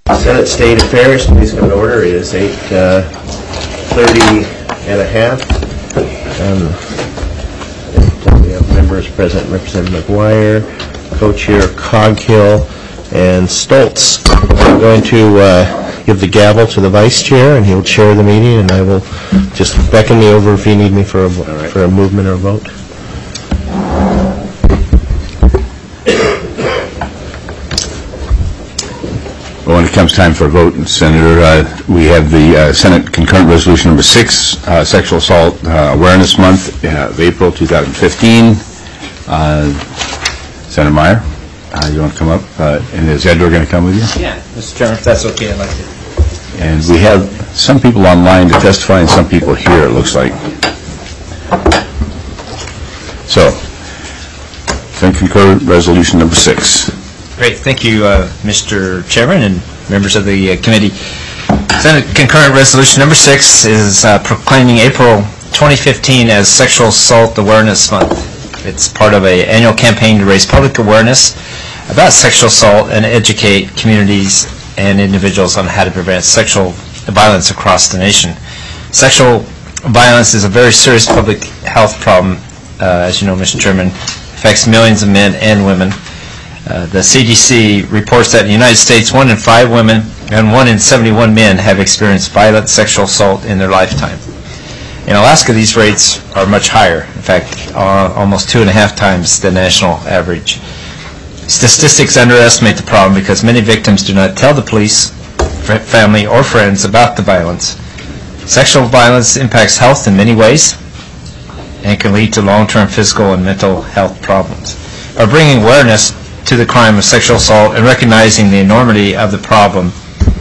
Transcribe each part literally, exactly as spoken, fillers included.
Senate State Affairs, please come to order. It is eight thirty and a half. Um, we have members present, Representative McGuire, Co-Chair Coghill, and Stoltz. I'm going to uh, give the gavel to the Vice Chair, and he will chair the meeting, and I will just beckon me over if you need me for a, right. for a movement or a vote. Well, when it comes time for a vote, Senator, uh, we have the uh, Senate Concurrent Resolution Number six, uh, Sexual Assault uh, Awareness Month uh, of April two thousand fifteen. Uh, Senator Meyer, uh, you want to come up? Uh, and is Edward going to come with you? Yeah, Mister Chairman, if that's okay, I'd like to. And we have some people online to testify and some people here, it looks like. So, Senate Concurrent Resolution Number six. Great. Thank you, uh, Mister Chairman and members of the uh, committee. Senate Concurrent Resolution Number six is uh, proclaiming April twenty fifteen as Sexual Assault Awareness Month. It's part of an annual campaign to raise public awareness about sexual assault and educate communities and individuals on how to prevent sexual violence across the nation. Sexual violence is a very serious public health problem, uh, as you know, Mister Chairman. It affects millions of men and women. Uh, the C D C reports that in the United States, one in five women and one in seventy-one men have experienced violent sexual assault in their lifetime. In Alaska, these rates are much higher. In fact, uh, almost two and a half times the national average. Statistics underestimate the problem because many victims do not tell the police, family, or friends about the violence. Sexual violence impacts health in many ways and can lead to long-term physical and mental health problems. By bringing awareness to the crime of sexual assault and recognizing the enormity of the problem,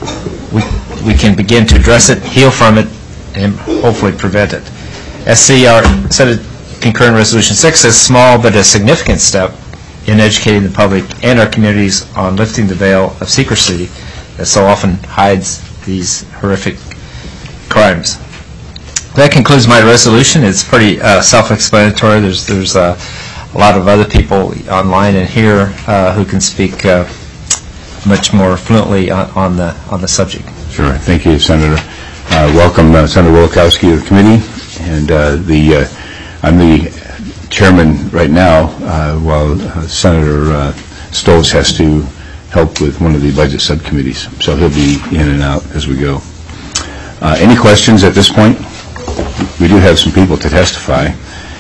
we, we can begin to address it, heal from it, and hopefully prevent it. S C R Senate Concurrent Resolution six is small but a significant step in educating the public and our communities on lifting the veil of secrecy that so often hides these horrific crimes. That concludes my resolution. It's pretty uh, self-explanatory. There's, there's uh, a lot of other people online and here uh, who can speak uh, much more fluently on, on the on the subject. Sure. Thank you, Senator. Uh, welcome, uh, Senator Wilkowski of the committee. And uh, the uh, I'm the chairman right now, uh, while uh, Senator uh, Stoltz has to help with one of the budget subcommittees. So he'll be in and out as we go. Uh, any questions at this point? We do have some people to testify.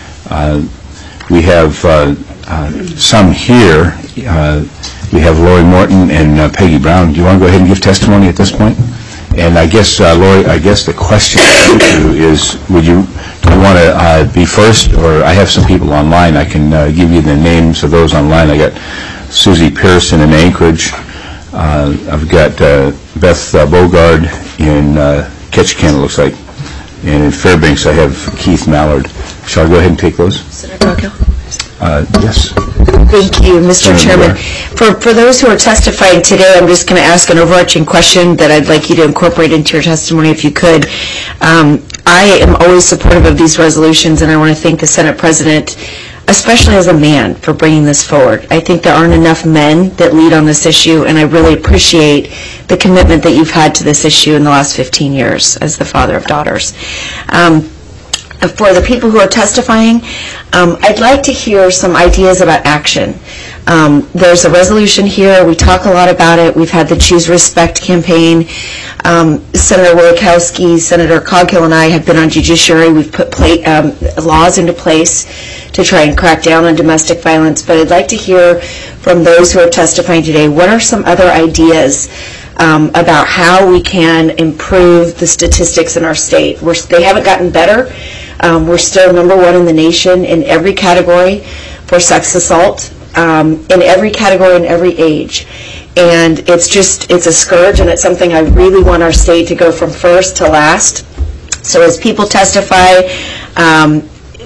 Uh, We have uh, uh, some here. Uh, we have Lori Morton and uh, Peggy Brown. Do you want to go ahead and give testimony at this point? And I guess, uh, Lori, I guess the question to you is, would you, do you want to uh, be first? Or I have some people online. I can uh, give you the names of those online. I got Susie Pearson in Anchorage. Uh, I've got uh, Beth uh, Bogard in uh, Ketchikan, it looks like. And in Fairbanks, I have Keith Mallard. Shall I go ahead and take those? Senator Coghill. Uh, yes. Thank you, Mister Chairman. For, for those who are testifying today, I'm just going to ask an overarching question that I'd like you to incorporate into your testimony if you could. Um, I am always supportive of these resolutions, and I want to thank the Senate President, especially as a man, for bringing this forward. I think there aren't enough men that lead on this issue, and I really appreciate the commitment that you've had to this issue in the last fifteen years as the father of daughters. Um, For the people who are testifying, um, I'd like to hear some ideas about action. Um, there's a resolution here. We talk a lot about it. We've had the Choose Respect campaign. Um, Senator Wilkowski, Senator Coghill, and I have been on judiciary. We've put pla- um, laws into place to try and crack down on domestic violence. But I'd like to hear from those who are testifying today, what are some other ideas um, about how we can improve the statistics in our state? We're, they haven't gotten better. Um, we're still number one in the nation in every category for sex assault, um, in every category and every age. And it's just, it's a scourge, and it's something I really want our state to go from first to last. So as people testify, um,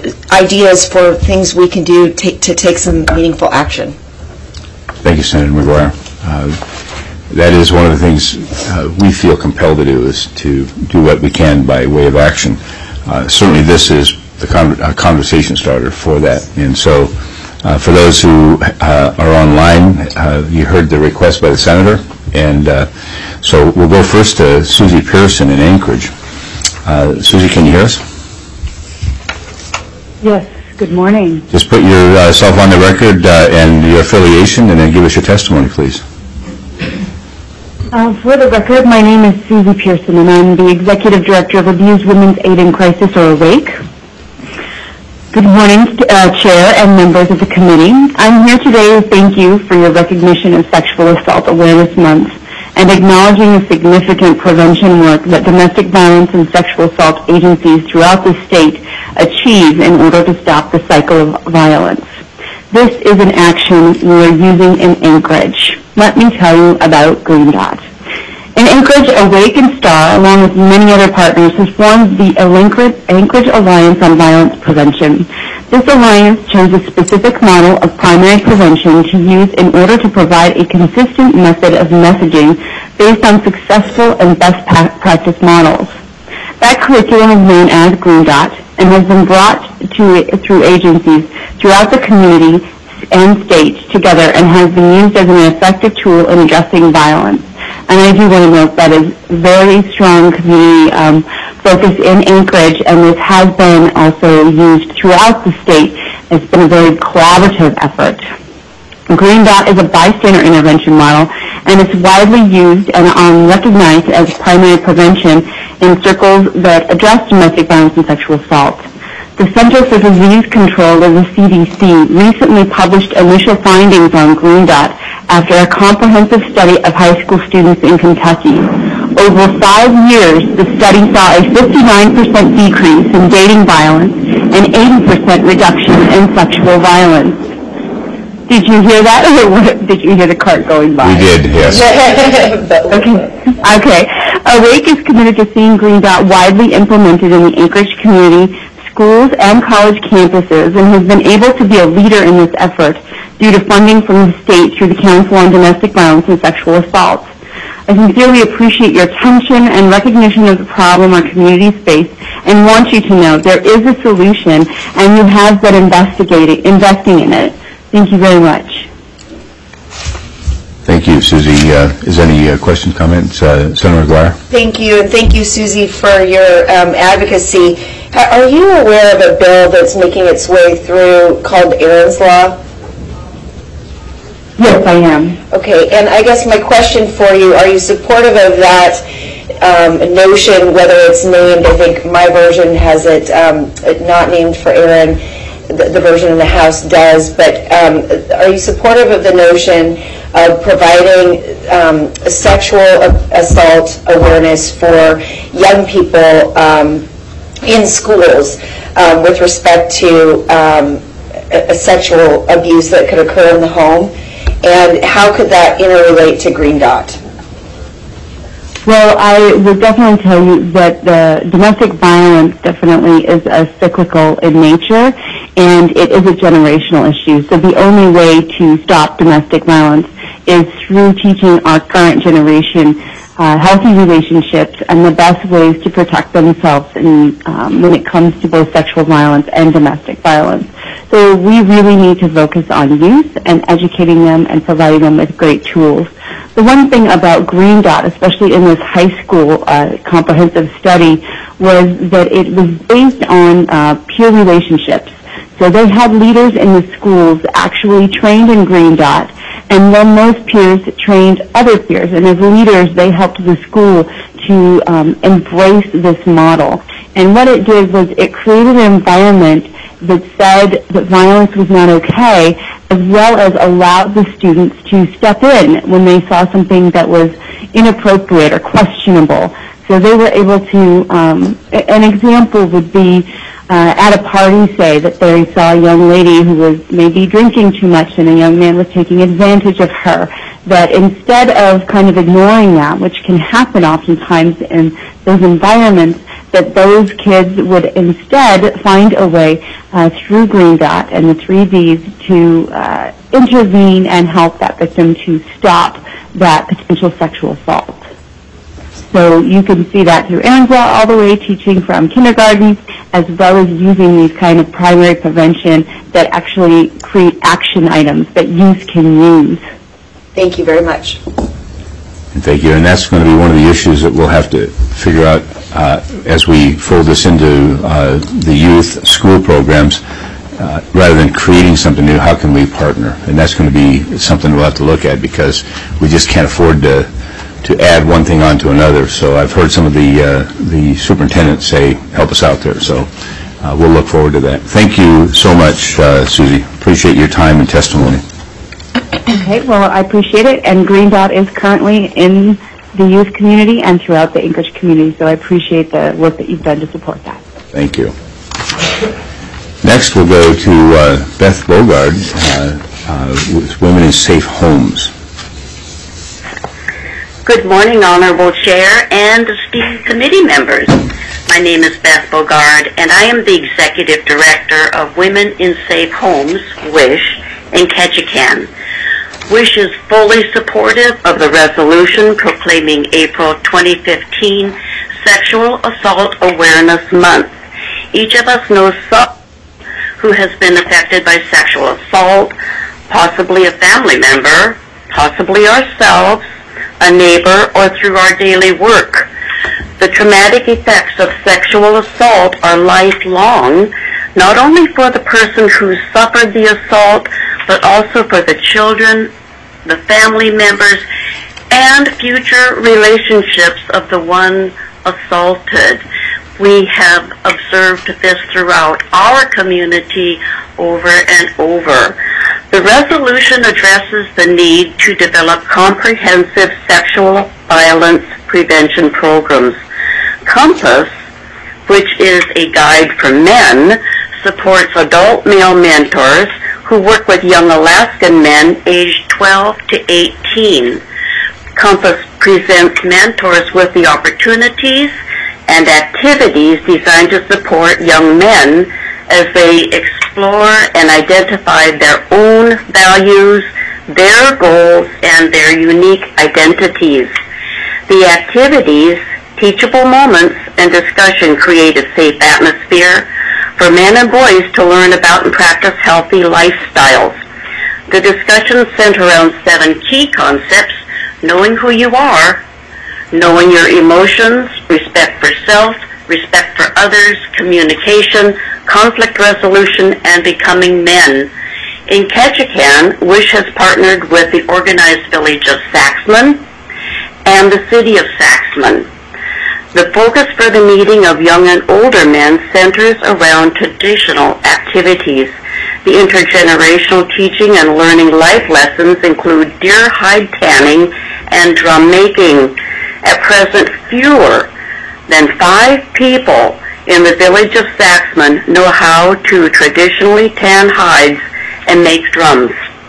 ideas for things we can do to, to take some meaningful action. Thank you, Senator McGuire. Uh, that is one of the things uh, we feel compelled to do, is to do what we can by way of action. Uh, certainly this is the con- uh, conversation starter for that. And so uh, for those who uh, are online, uh, you heard the request by the Senator, And uh, so we'll go first to Susie Pearson in Anchorage. Uh, Susie, can you hear us? Yes, good morning. Just put yourself on the record uh, and your affiliation, and then give us your testimony, please. Uh, for the record, my name is Susie Pearson, and I'm the Executive Director of Abused Women's Aid in Crisis, or AWAKE. Good morning, uh, Chair and members of the committee. I'm here today to thank you for your recognition of Sexual Assault Awareness Month and acknowledging the significant prevention work that domestic violence and sexual assault agencies throughout the state achieve in order to stop the cycle of violence. This is an action we are using in Anchorage. Let me tell you about Green Dot. In Anchorage, AWAKE and STAR, along with many other partners, has formed the Anchorage Alliance on Violence Prevention. This alliance chose a specific model of primary prevention to use in order to provide a consistent method of messaging based on successful and best practice models. That curriculum is known as Green Dot and has been brought to through agencies throughout the community and state together and has been used as an effective tool in addressing violence. And I do want to note that is very strong community um, focus in Anchorage, and this has been also used throughout the state. It's been a very collaborative effort. Green Dot is a bystander intervention model, and it's widely used and um, recognized as primary prevention in circles that address domestic violence and sexual assault. The Center for Disease Control of the C D C recently published initial findings on Green Dot after a comprehensive study of high school students in Kentucky. Over five years, the study saw a fifty-nine percent decrease in dating violence and eighty percent reduction in sexual violence. Did you hear that, or what, did you hear the cart going by? We did, yes. Okay. Okay. AWAKE is committed to seeing Green Dot widely implemented in the Anchorage community, schools, and college campuses, and has been able to be a leader in this effort due to funding from the state through the Council on Domestic Violence and Sexual Assault. I sincerely appreciate your attention and recognition of the problem our communities face and want you to know there is a solution, and you have been investigating, investing in it. Thank you very much. Thank you, Susie. Uh, is there any uh, questions, comments? Uh, Senator McGuire? Thank you, and thank you, Susie, for your um, advocacy. Are you aware of a bill that's making its way through called Erin's Law? Yes, I am. Okay, and I guess my question for you, are you supportive of that um, notion, whether it's named, I think my version has it um, not named for Erin, the, the version in the House does, but um, are you supportive of the notion of providing um, sexual assault awareness for young people um, in schools um, with respect to um, a, a sexual abuse that could occur in the home? And how could that interrelate to Green Dot? Well, I would definitely tell you that the domestic violence definitely is a cyclical in nature, and it is a generational issue. So the only way to stop domestic violence is through teaching our current generation uh, healthy relationships and the best ways to protect themselves in, um, when it comes to both sexual violence and domestic violence. So we really need to focus on youth and educating them and providing them with great tools. The one thing about Green Dot, especially in this high school uh, comprehensive study, was that it was based on uh, peer relationships. So they had leaders in the schools actually trained in Green Dot, and then those peers trained other peers. And as leaders, they helped the school to um, embrace this model. And what it did was it created an environment that said that violence was not okay, as well as allowed the students to step in when they saw something that was inappropriate or questionable. So they were able to, um, an example would be uh, at a party, say, that they saw a young lady who was maybe drinking too much and a young man was taking advantage of her, that instead of kind of ignoring that, which can happen oftentimes in those environments, that those kids would instead find a way uh, through Green Dot and the three Ds to uh, intervene and help that victim to stop that potential sexual assault. So you can see that through Erin's Law all the way, teaching from kindergarten, as well as using these kind of primary prevention that actually create action items that youth can use. Thank you very much. And thank you. And that's going to be one of the issues that we'll have to figure out uh, as we fold this into uh, the youth school programs. Uh, rather than creating something new, how can we partner? And that's going to be something we'll have to look at, because we just can't afford to to add one thing on to another. So I've heard some of the uh, the superintendents say, help us out there. So uh, we'll look forward to that. Thank you so much, uh, Susie. Appreciate your time and testimony. Okay, well, I appreciate it. And Green Dot is currently in the youth community and throughout the English community, so I appreciate the work that you've done to support that. Thank you. Next, we'll go to uh, Beth Bogard uh, uh, with Women in Safe Homes. Good morning, Honorable Chair and esteemed committee members. My name is Beth Bogard, and I am the Executive Director of Women in Safe Homes, WISH, in Ketchikan. WISH is fully supportive of the resolution proclaiming April twenty fifteen Sexual Assault Awareness Month. Each of us knows someone who has been affected by sexual assault, possibly a family member, possibly ourselves, a neighbor, or through our daily work. The traumatic effects of sexual assault are lifelong, not only for the person who suffered the assault, but also for the children, the family members, and future relationships of the one assaulted. We have observed this throughout our community over and over. The resolution addresses the need to develop comprehensive sexual violence prevention programs. COMPASS, which is a guide for men, supports adult male mentors who work with young Alaskan men aged twelve to eighteen. COMPASS presents mentors with the opportunities and activities designed to support young men as they explore and identify their own values, their goals, and their unique identities. The activities, teachable moments, and discussion create a safe atmosphere for men and boys to learn about and practice healthy lifestyles. The discussions center around seven key concepts: knowing who you are, knowing your emotions, respect for self, respect for others, communication, conflict resolution, and becoming men. In Ketchikan, WISH has partnered with the Organized Village of Saxman and the City of Saxman. The focus for the meeting of young and older men centers around traditional activities. The intergenerational teaching and learning life lessons include deer hide tanning and drum making. At present, fewer than five people in the village of Saxman know how to traditionally tan hides and make drums.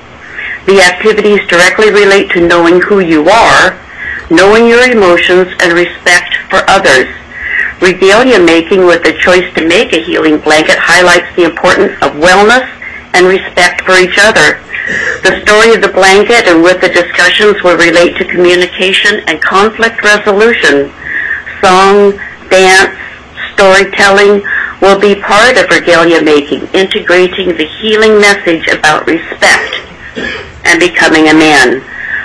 The activities directly relate to knowing who you are, knowing your emotions, and respect for others. Regalia making with the choice to make a healing blanket highlights the importance of wellness and respect for each other. The story of the blanket and with the discussions will relate to communication and conflict resolution. Song, dance, storytelling will be part of regalia making, integrating the healing message about respect and becoming a man.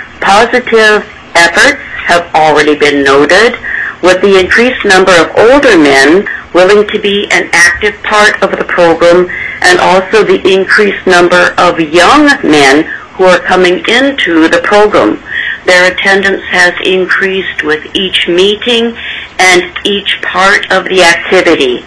Positive efforts have already been noted, with the increased number of older men willing to be an active part of the program, and also the increased number of young men who are coming into the program. Their attendance has increased with each meeting and each part of the activity.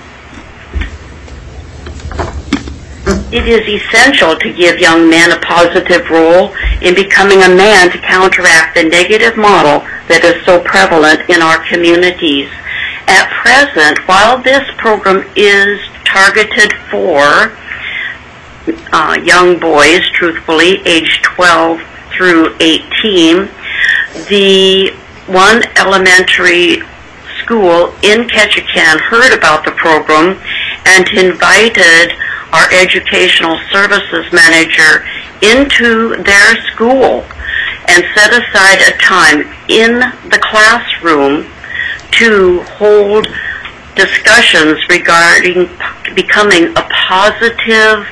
It is essential to give young men a positive role in becoming a man to counteract the negative model that is so prevalent in our communities. At present, while this program is targeted for uh, young boys, truthfully, aged twelve through eighteen, the one elementary school in Ketchikan heard about the program and invited our educational services manager into their school and set aside a time in the classroom to hold discussions regarding becoming a positive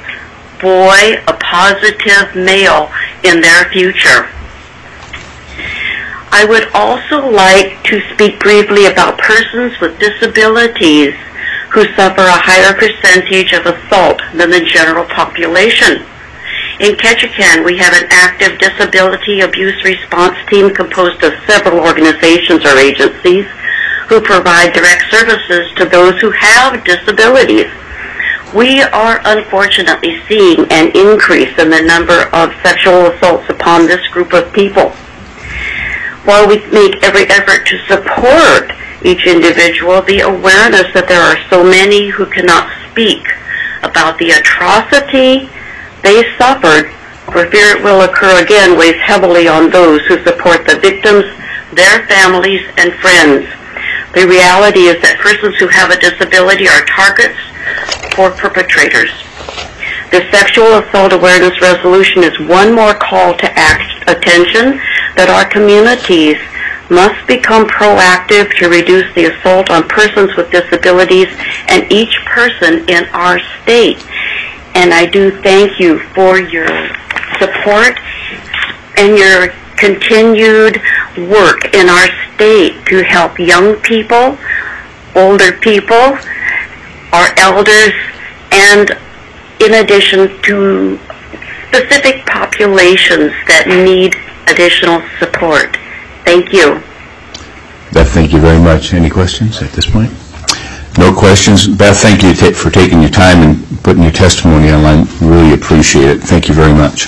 boy, a positive male in their future. I would also like to speak briefly about persons with disabilities who suffer a higher percentage of assault than the general population. In Ketchikan, we have an active disability abuse response team composed of several organizations or agencies who provide direct services to those who have disabilities. We are unfortunately seeing an increase in the number of sexual assaults upon this group of people. While we make every effort to support each individual, the awareness that there are so many who cannot speak about the atrocity they suffered for fear it will occur again weighs heavily on those who support the victims, their families, and friends. The reality is that persons who have a disability are targets for perpetrators. The Sexual Assault Awareness Resolution is one more call to act attention that our communities must become proactive to reduce the assault on persons with disabilities and each person in our state. And I do thank you for your support and your continued work in our state to help young people, older people, our elders, and in addition to specific populations that need additional support. Thank you. Beth, thank you very much. Any questions at this point? No questions. Beth, thank you ta- for taking your time and putting your testimony online. Really appreciate it. Thank you very much.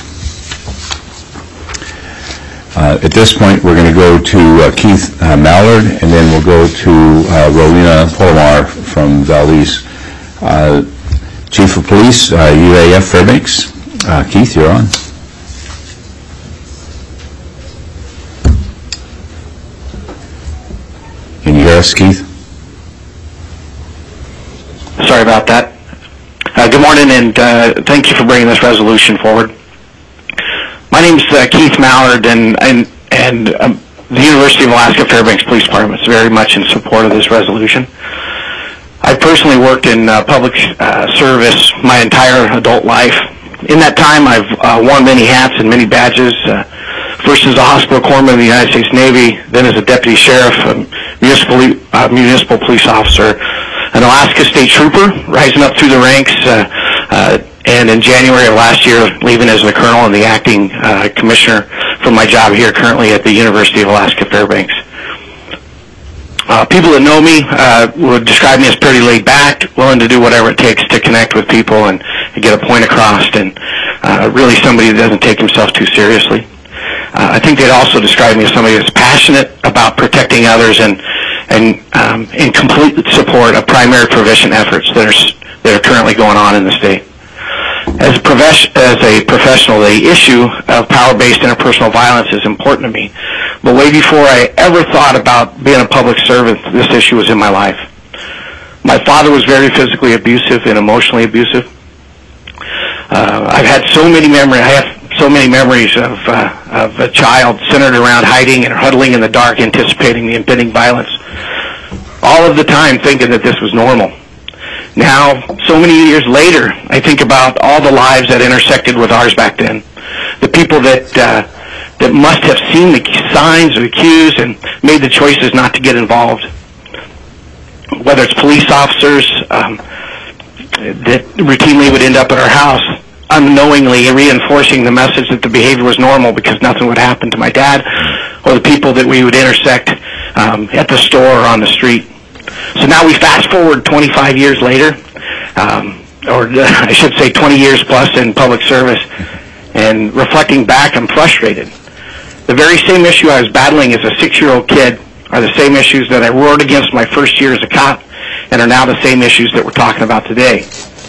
Uh, at this point, we're going to go to uh, Keith uh, Mallard, and then we'll go to uh, Rowena Polomar from Valdez. Uh, Chief of Police, uh, U A F Fairbanks. Uh, Keith, you're on. Can you hear us, Keith? Sorry about that. Uh, good morning, and uh, thank you for bringing this resolution forward. My name is uh, Keith Mallard, and and, and um, the University of Alaska Fairbanks Police Department is very much in support of this resolution. I personally worked in uh, public uh, service my entire adult life. In that time, I've uh, worn many hats and many badges. Uh, first as a hospital corpsman of the United States Navy, then as a deputy sheriff, a municipal uh, municipal police officer, an Alaska State Trooper, rising up through the ranks, uh, uh, and in January of last year, leaving as the colonel and the acting uh, commissioner for my job here currently at the University of Alaska Fairbanks. Uh, people that know me uh, would describe me as pretty laid back, willing to do whatever it takes to connect with people and, and get a point across, and uh, really somebody that doesn't take himself too seriously. Uh, I think they'd also describe me as somebody that's passionate about protecting others and and um, in complete support of primary prevention efforts that are that are currently going on in the state. As a, profes- as a professional, the issue of power-based interpersonal violence is important to me. But way before I ever thought about being a public servant, this issue was in my life. My father was very physically abusive and emotionally abusive. Uh, I've had so many memories. I have so many memories of uh, of a child centered around hiding and huddling in the dark, anticipating the impending violence. All of the time, thinking that this was normal. Now, so many years later, I think about all the lives that intersected with ours back then. The people that uh, that must have seen the signs or the cues and made the choices not to get involved. Whether it's police officers um, that routinely would end up at our house, unknowingly reinforcing the message that the behavior was normal because nothing would happen to my dad, or the people that we would intersect um, at the store or on the street. So now we fast forward twenty-five years later, um, or uh, I should say twenty years plus in public service, and reflecting back, I'm frustrated. The very same issue I was battling as a six-year-old kid are the same issues that I roared against my first year as a cop, and are now the same issues that we're talking about today.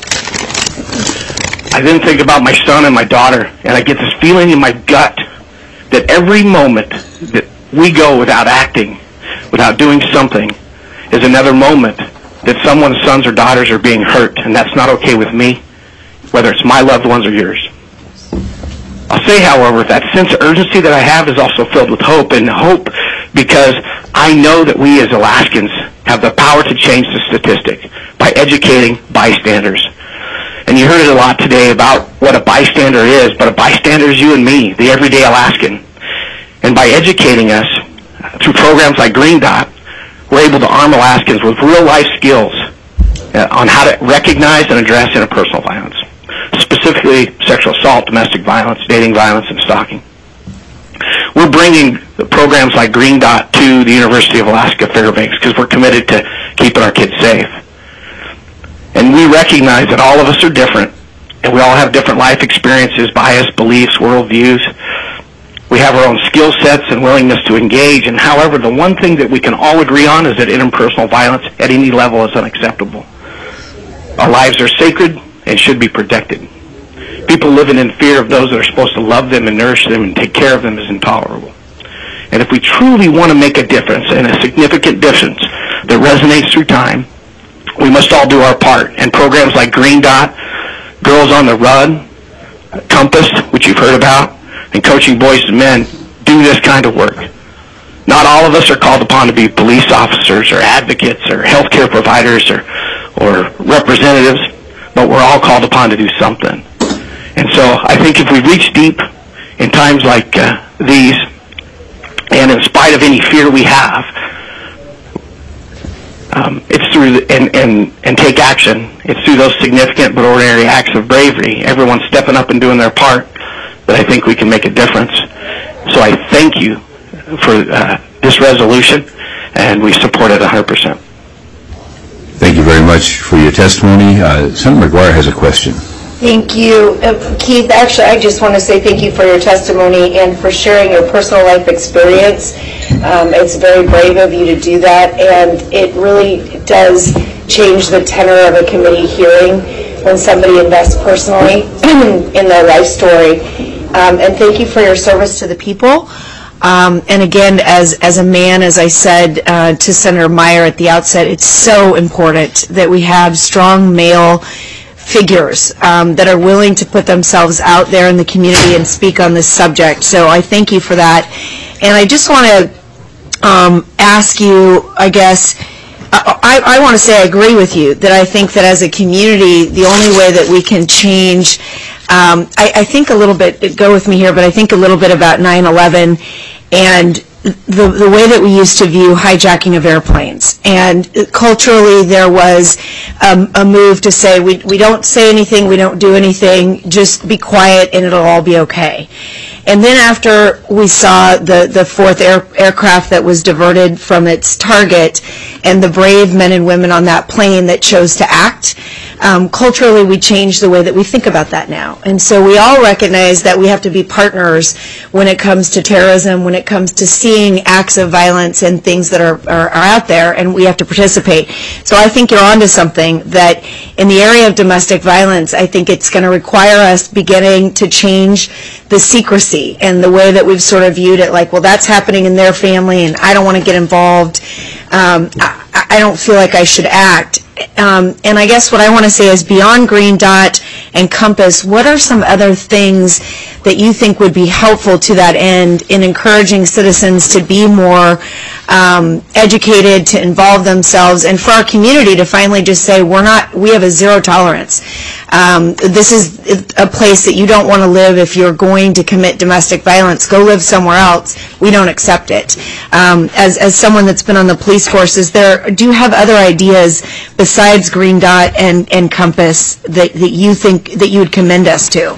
I then think about my son and my daughter, and I get this feeling in my gut that every moment that we go without acting, without doing something, is another moment that someone's sons or daughters are being hurt, and that's not okay with me, whether it's my loved ones or yours. I'll say, however, that sense of urgency that I have is also filled with hope, and hope because I know that we as Alaskans have the power to change the statistic by educating bystanders. And you heard it a lot today about what a bystander is, but a bystander is you and me, the everyday Alaskan. And by educating us, through programs like Green Dot, we're able to arm Alaskans with real-life skills uh, on how to recognize and address interpersonal violence, specifically sexual assault, domestic violence, dating violence, and stalking. We're bringing programs like Green Dot to the University of Alaska Fairbanks because we're committed to keeping our kids safe. And we recognize that all of us are different, and we all have different life experiences, bias, beliefs, worldviews. We have our own skill sets and willingness to engage, and however, the one thing that we can all agree on is that interpersonal violence at any level is unacceptable. Our lives are sacred and should be protected. People living in fear of those that are supposed to love them and nourish them and take care of them is intolerable. And if we truly want to make a difference, and a significant difference that resonates through time, we must all do our part. And programs like Green Dot, Girls on the Run, Compass, which you've heard about, and Coaching Boys to Men do this kind of work. Not all of us are called upon to be police officers or advocates or healthcare providers or, or representatives, but we're all called upon to do something. And so I think if we reach deep in times like uh, these, and in spite of any fear we have, um, it's through the, and, and, and take action. It's through those significant but ordinary acts of bravery, everyone stepping up and doing their part, that I think we can make a difference. So I thank you for uh, this resolution, and we support it one hundred percent. Thank you very much for your testimony. Uh, Senator McGuire has a question. Thank you. Uh, Keith, actually, I just want to say thank you for your testimony and for sharing your personal life experience. Um, it's very brave of you to do that, and it really does change the tenor of a committee hearing when somebody invests personally in their life story. Um, and thank you for your service to the people. Um, and again, as, as a man, as I said uh, to Senator Meyer at the outset, it's so important that we have strong male figures um, that are willing to put themselves out there in the community and speak on this subject. So I thank you for that. And I just want to um, ask you, I guess, I, I want to say I agree with you that I think that as a community, the only way that we can change, um, I, I think a little bit, go with me here, but I think a little bit about nine eleven and the, the way that we used to view hijacking of airplanes. And culturally, there was um, a move to say, we, we don't say anything, we don't do anything, just be quiet and it'll all be okay. And then after we saw the, the fourth air, aircraft that was diverted from its target and the brave men and women on that plane that chose to act, um, culturally we changed the way that we think about that now. And so we all recognize that we have to be partners when it comes to terrorism, when it comes to seeing acts of violence and things that are, are, are out there, and we have to participate. So I think you're onto something that in the area of domestic violence, I think it's going to require us beginning to change the secrecy and the way that we've sort of viewed it, like, well, that's happening in their family and I don't want to get involved. Um, I, I don't feel like I should act. Um, and I guess what I want to say is, beyond Green Dot and Compass, what are some other things that you think would be helpful to that end in encouraging citizens to be more um, educated, to involve themselves, and for our community to finally just say, we're not, we have a zero tolerance. Um, this is a place that you don't want to live. If you're going to commit domestic violence, go live somewhere else. We don't accept it. Um, as, as someone that's been on the police force, is there, do you have other ideas besides Green Dot and, and Compass that, that you think that you would commend us to?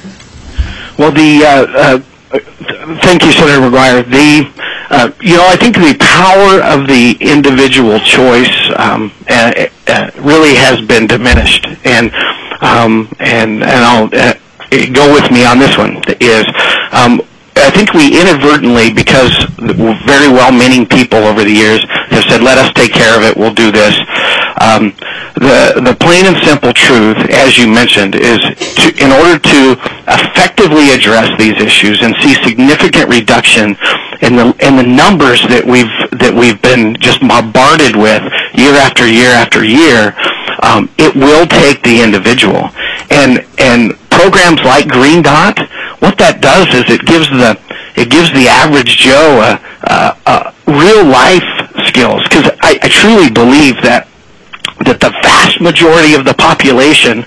Well, the uh, uh, thank you, Senator McGuire. The uh, you know, I think the power of the individual choice um, uh, uh, really has been diminished, and um, and and I'll uh, go with me on this one. Is um, I think we inadvertently, because very well-meaning people over the years have said, "Let us take care of it. We'll do this." Um, the the plain and simple truth, as you mentioned, is to, in order to effectively address these issues and see significant reduction in the in the numbers that we've that we've been just bombarded with year after year after year, um, it will take the individual. And and programs like Green Dot, what that does is it gives the it gives the average Joe a, a, a real life skills, because I, I truly believe that. that the vast majority of the population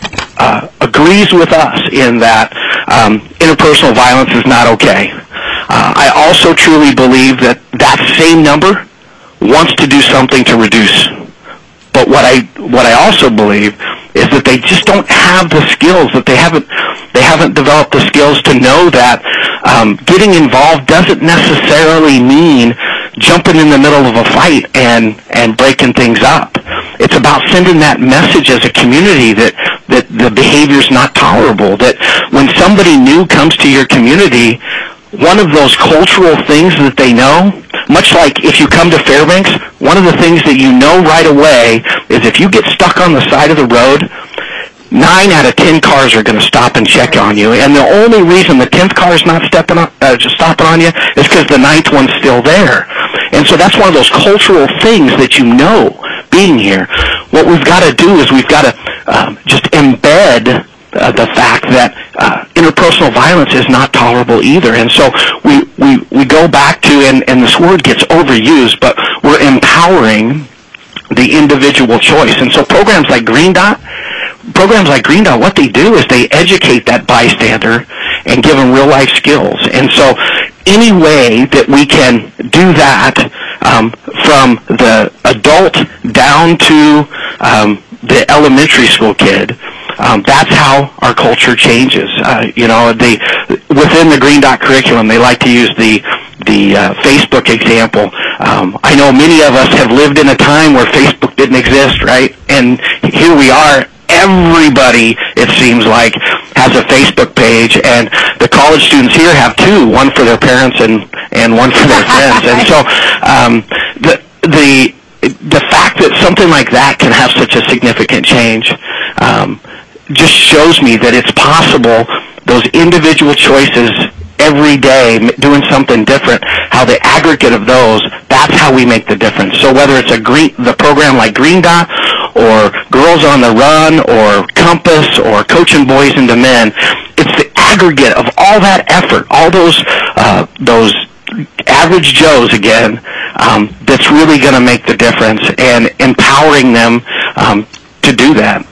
uh, agrees with us in that um, interpersonal violence is not okay. Uh, I also truly believe that that same number wants to do something to reduce. But what I what I also believe is that they just don't have the skills, that they haven't they haven't developed the skills to know that um, getting involved doesn't necessarily mean jumping in the middle of a fight and and breaking things up. It's about sending that message as a community that that the behavior's not tolerable, that when somebody new comes to your community, one of those cultural things that they know, much like if you come to Fairbanks, one of the things that you know right away is if you get stuck on the side of the road, nine out of ten cars are going to stop and check on you. And the only reason the tenth car is not stepping up, uh, just stopping on you is because the ninth one's still there. And so that's one of those cultural things that you know being here. What we've got to do is we've got to um, just embed Uh, the fact that uh, interpersonal violence is not tolerable either. And so we, we, we go back to, and, and this word gets overused, but we're empowering the individual choice. And so programs like Green Dot, programs like Green Dot, what they do is they educate that bystander and give them real-life skills. And so any way that we can do that um, from the adult down to um, the elementary school kid, Um, that's how our culture changes. Uh, you know, the within the Green Dot curriculum, they like to use the the uh, Facebook example. Um, I know many of us have lived in a time where Facebook didn't exist, right? And here we are. Everybody, it seems like, has a Facebook page, and the college students here have two: one for their parents and and one for their friends. And so, um, the the the fact that something like that can have such a significant change um, just shows me that it's possible. Those individual choices every day, doing something different, how the aggregate of those, that's how we make the difference. So whether it's a green, the program like Green Dot, or Girls on the Run, or Compass, or Coaching Boys into Men, it's the aggregate of all that effort, all those uh, those average Joes, again, um, that's really going to make the difference, and empowering them um, to do that.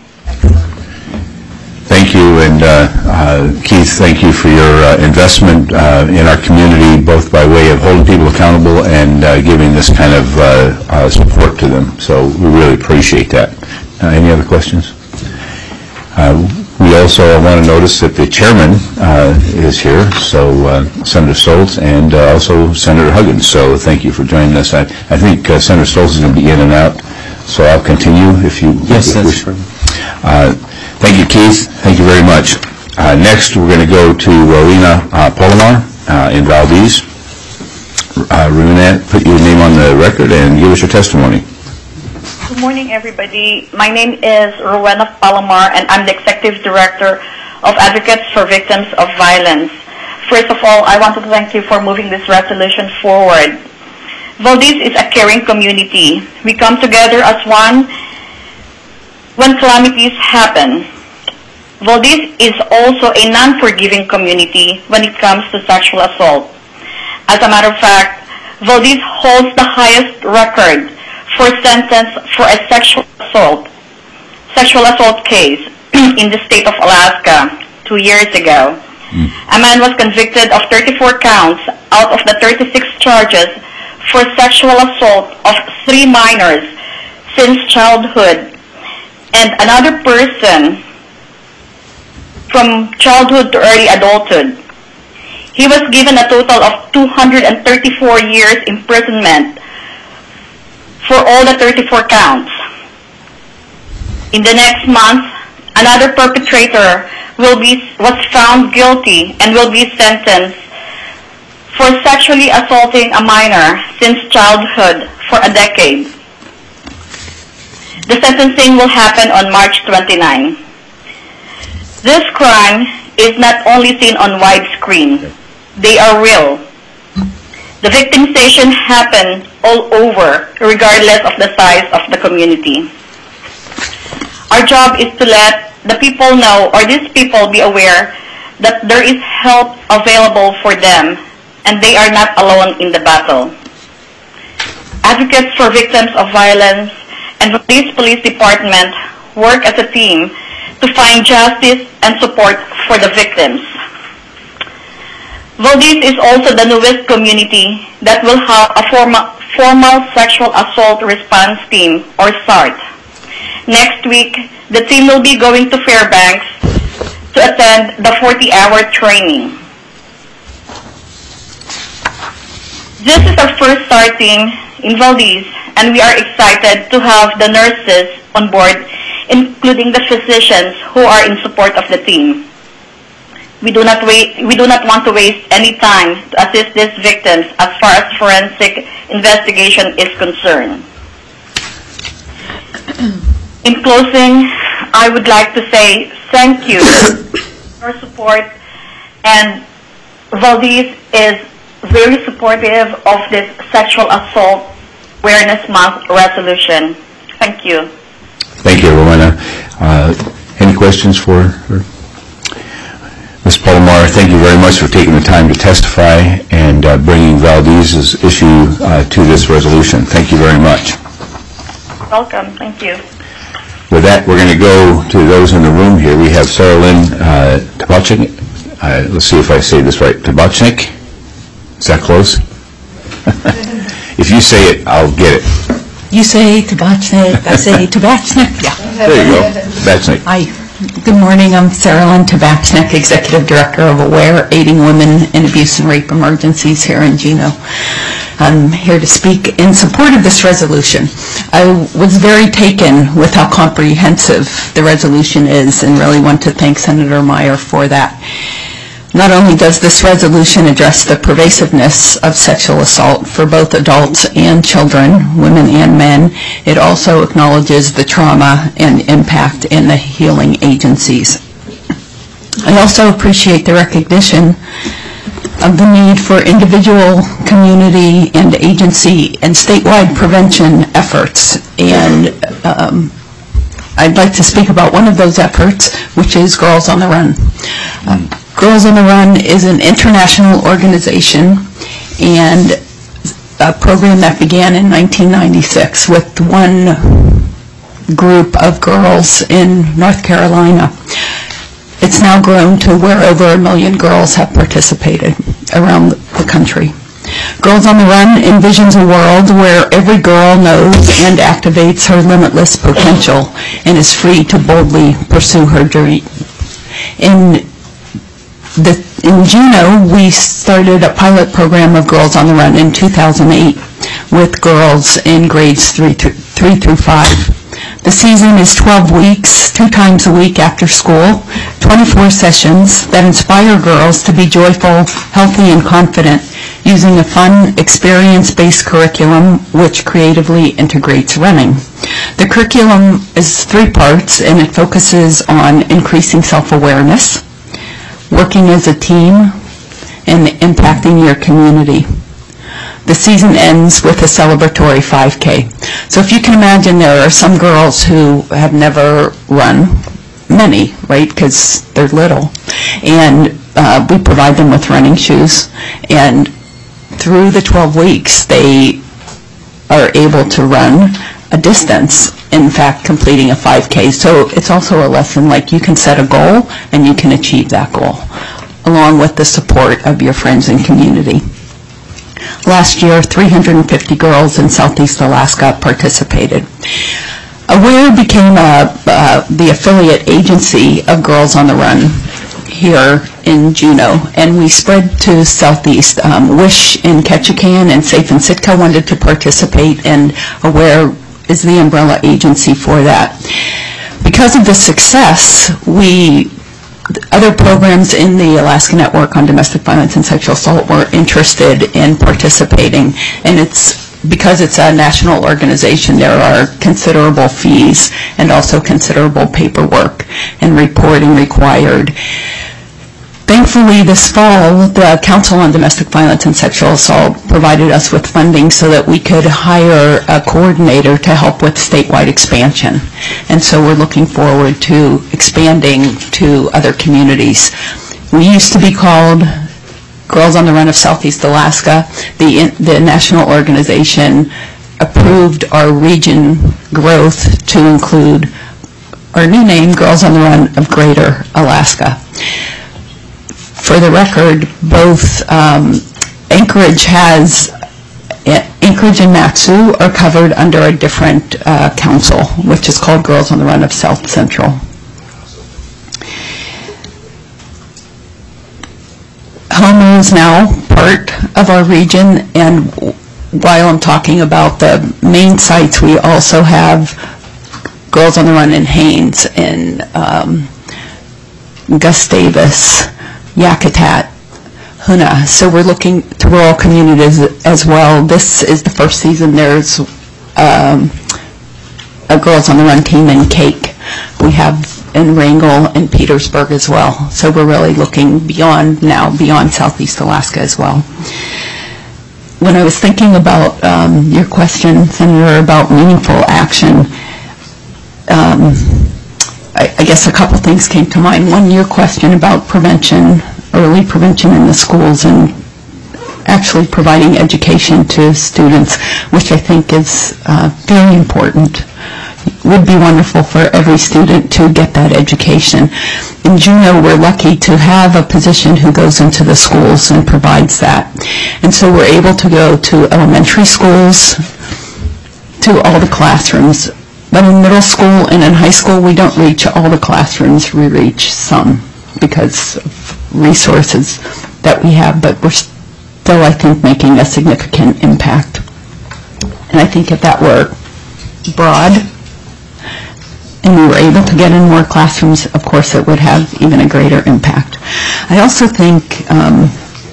Thank you, and uh, uh, Keith, thank you for your uh, investment uh, in our community, both by way of holding people accountable and uh, giving this kind of uh, uh, support to them. So we really appreciate that. Uh, any other questions? Uh, we also want to notice that the chairman uh, is here, so uh, Senator Stoltz, and uh, also Senator Huggins. So thank you for joining us. I, I think uh, Senator Stoltz is going to be in and out, so I'll continue if you yes, if that's wish. Uh, Thank you, Keith. Thank you very much. Uh, next, we're going to go to Rowena uh, Palomar uh, in Valdez. Uh, Rowena, put your name on the record and give us your testimony. Good morning, everybody. My name is Rowena Palomar, and I'm the Executive Director of Advocates for Victims of Violence. First of all, I want to thank you for moving this resolution forward. Valdez is a caring community. We come together as one when calamities happen. Valdez is also a non-forgiving community when it comes to sexual assault. As a matter of fact, Valdez holds the highest record for sentence for a sexual assault, sexual assault case in the state of Alaska two years ago. Mm. A man was convicted of thirty-four counts out of the thirty-six charges for sexual assault of three minors since childhood, and another person from childhood to early adulthood. He was given a total of two hundred thirty-four years imprisonment for all the thirty-four counts. In the next month, another perpetrator will be was found guilty and will be sentenced for sexually assaulting a minor since childhood for a decade. The sentencing will happen on March twenty-ninth. This crime is not only seen on widescreen, they are real. The victimization happen all over, regardless of the size of the community. Our job is to let the people know, or these people be aware, that there is help available for them and they are not alone in the battle. Advocates for Victims of Violence and the Police Police Department work as a team to find justice and support for the victims. Valdez is also the newest community that will have a formal, formal sexual assault response team, or SART. Next week, the team will be going to Fairbanks to attend the forty-hour training. This is our first SART team in Valdez, and we are excited to have the nurses on board, including the physicians who are in support of the team. We do not wait, we do not want to waste any time to assist these victims as far as forensic investigation is concerned. In closing, I would like to say thank you for your support, and Valdez is very supportive of this Sexual Assault Awareness Month resolution. Thank you. Thank you, Rowena. Uh, any questions for her? Miz Palomar, thank you very much for taking the time to testify and uh, bringing Valdez's issue uh, to this resolution. Thank you very much. Welcome. Thank you. With that, we're going to go to those in the room here. We have Sarah Lynn uh, Tabachnik. Uh, let's see if I say this right. Tabachnik? Is that close? If you say it, I'll get it. You say Tabachnik, I say Tabachnik. Yeah. There you go. Tabachnik. Hi. Good morning. I'm Sarah Lynn Tabachnik, Executive Director of AWARE, Aiding Women in Abuse and Rape Emergencies here in Juneau. I'm here to speak in support of this resolution. I was very taken with how comprehensive the resolution is and really want to thank Senator Meyer for that. Not only does this resolution address the pervasiveness of sexual assault for both adults and children, women and men, it also acknowledges the trauma and impact in the healing agencies. I also appreciate the recognition of the need for individual, community, and agency and statewide prevention efforts. And um, I'd like to speak about one of those efforts, which is Girls on the Run. Um, Girls on the Run is an international organization and a program that began in nineteen ninety-six with one group of girls in North Carolina. It's now grown to where over a million girls have participated around the country. Girls on the Run envisions a world where every girl knows and activates her limitless potential and is free to boldly pursue her dream. In The, in Juneau, we started a pilot program of Girls on the Run in two thousand eight with girls in grades three through, three through five. The season is twelve weeks, two times a week after school, twenty-four sessions that inspire girls to be joyful, healthy, and confident using a fun, experience-based curriculum which creatively integrates running. The curriculum is three parts, and it focuses on increasing self-awareness, working as a team, and impacting your community. The season ends with a celebratory five K. So if you can imagine, there are some girls who have never run, many, right, because they're little, and uh, we provide them with running shoes, and through the twelve weeks, they are able to run a distance, in fact, completing a five K. So it's also a lesson like you can set a goal and you can achieve that goal, along with the support of your friends and community. Last year, three hundred fifty girls in Southeast Alaska participated. AWARE became a, uh, the affiliate agency of Girls on the Run here in Juneau, and we spread to Southeast. Um, WISH in Ketchikan and SAFE and Sitka wanted to participate, and AWARE is the umbrella agency for that. Because of the success, we other programs in the Alaska Network on Domestic Violence and Sexual Assault were interested in participating, and it's because it's a national organization, there are considerable fees and also considerable paperwork and reporting required. Thankfully, this fall, the Council on Domestic Violence and Sexual Assault provided us with funding so that we could hire a coordinator to help with statewide expansion. And so we're looking forward to expanding to other communities. We used to be called Girls on the Run of Southeast Alaska. The, the national organization approved our region growth to include our new name, Girls on the Run of Greater Alaska. for the record, both um, Anchorage has, Anchorage and Mat-Su are covered under a different uh, council, which is called Girls on the Run of South Central. Houma is now part of our region, and while I'm talking about the main sites, we also have Girls on the Run in Haines, in um, Gustavus, Yakutat, Hoona. So we're looking to rural communities as well. This is the first season. There's um, a Girls on the Run team in Cake. We have in Wrangell and Petersburg as well. So we're really looking beyond now, beyond Southeast Alaska as well. When I was thinking about um, your question, Senator, about meaningful action, um, I, I guess a couple things came to mind. One, your question about prevention, early prevention in the schools, and actually providing education to students, which I think is uh, very important. It would be wonderful for every student to get that education. In Juneau, we're lucky to have a position who goes into the schools and provides that. And so we're able to go to elementary schools, to all the classrooms. But in middle school and in high school, we don't reach all the classrooms. We reach some because of resources that we have, but we're still, I think, making a significant impact. And I think if that were broad and we were able to get in more classrooms, of course it would have even a greater impact. I also think, um,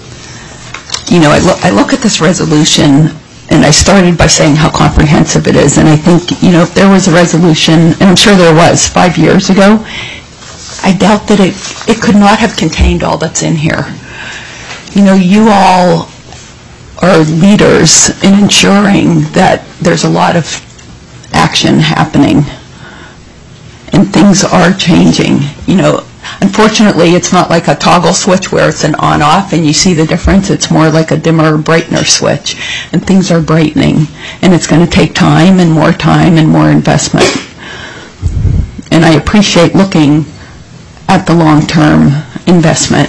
you know, I, lo- I look at this resolution, and I started by saying how comprehensive it is, and I think, you know, if there was a resolution, and I'm sure there was five years ago, I doubt that it, it could not have contained all that's in here. You know, you all are leaders in ensuring that there's a lot of action happening and things are changing. You know, unfortunately, it's not like a toggle switch where it's an on-off and you see the difference. It's more like a dimmer brightener switch, and things are brightening, and it's going to take time and more time and more investment. And I appreciate looking at the long-term investment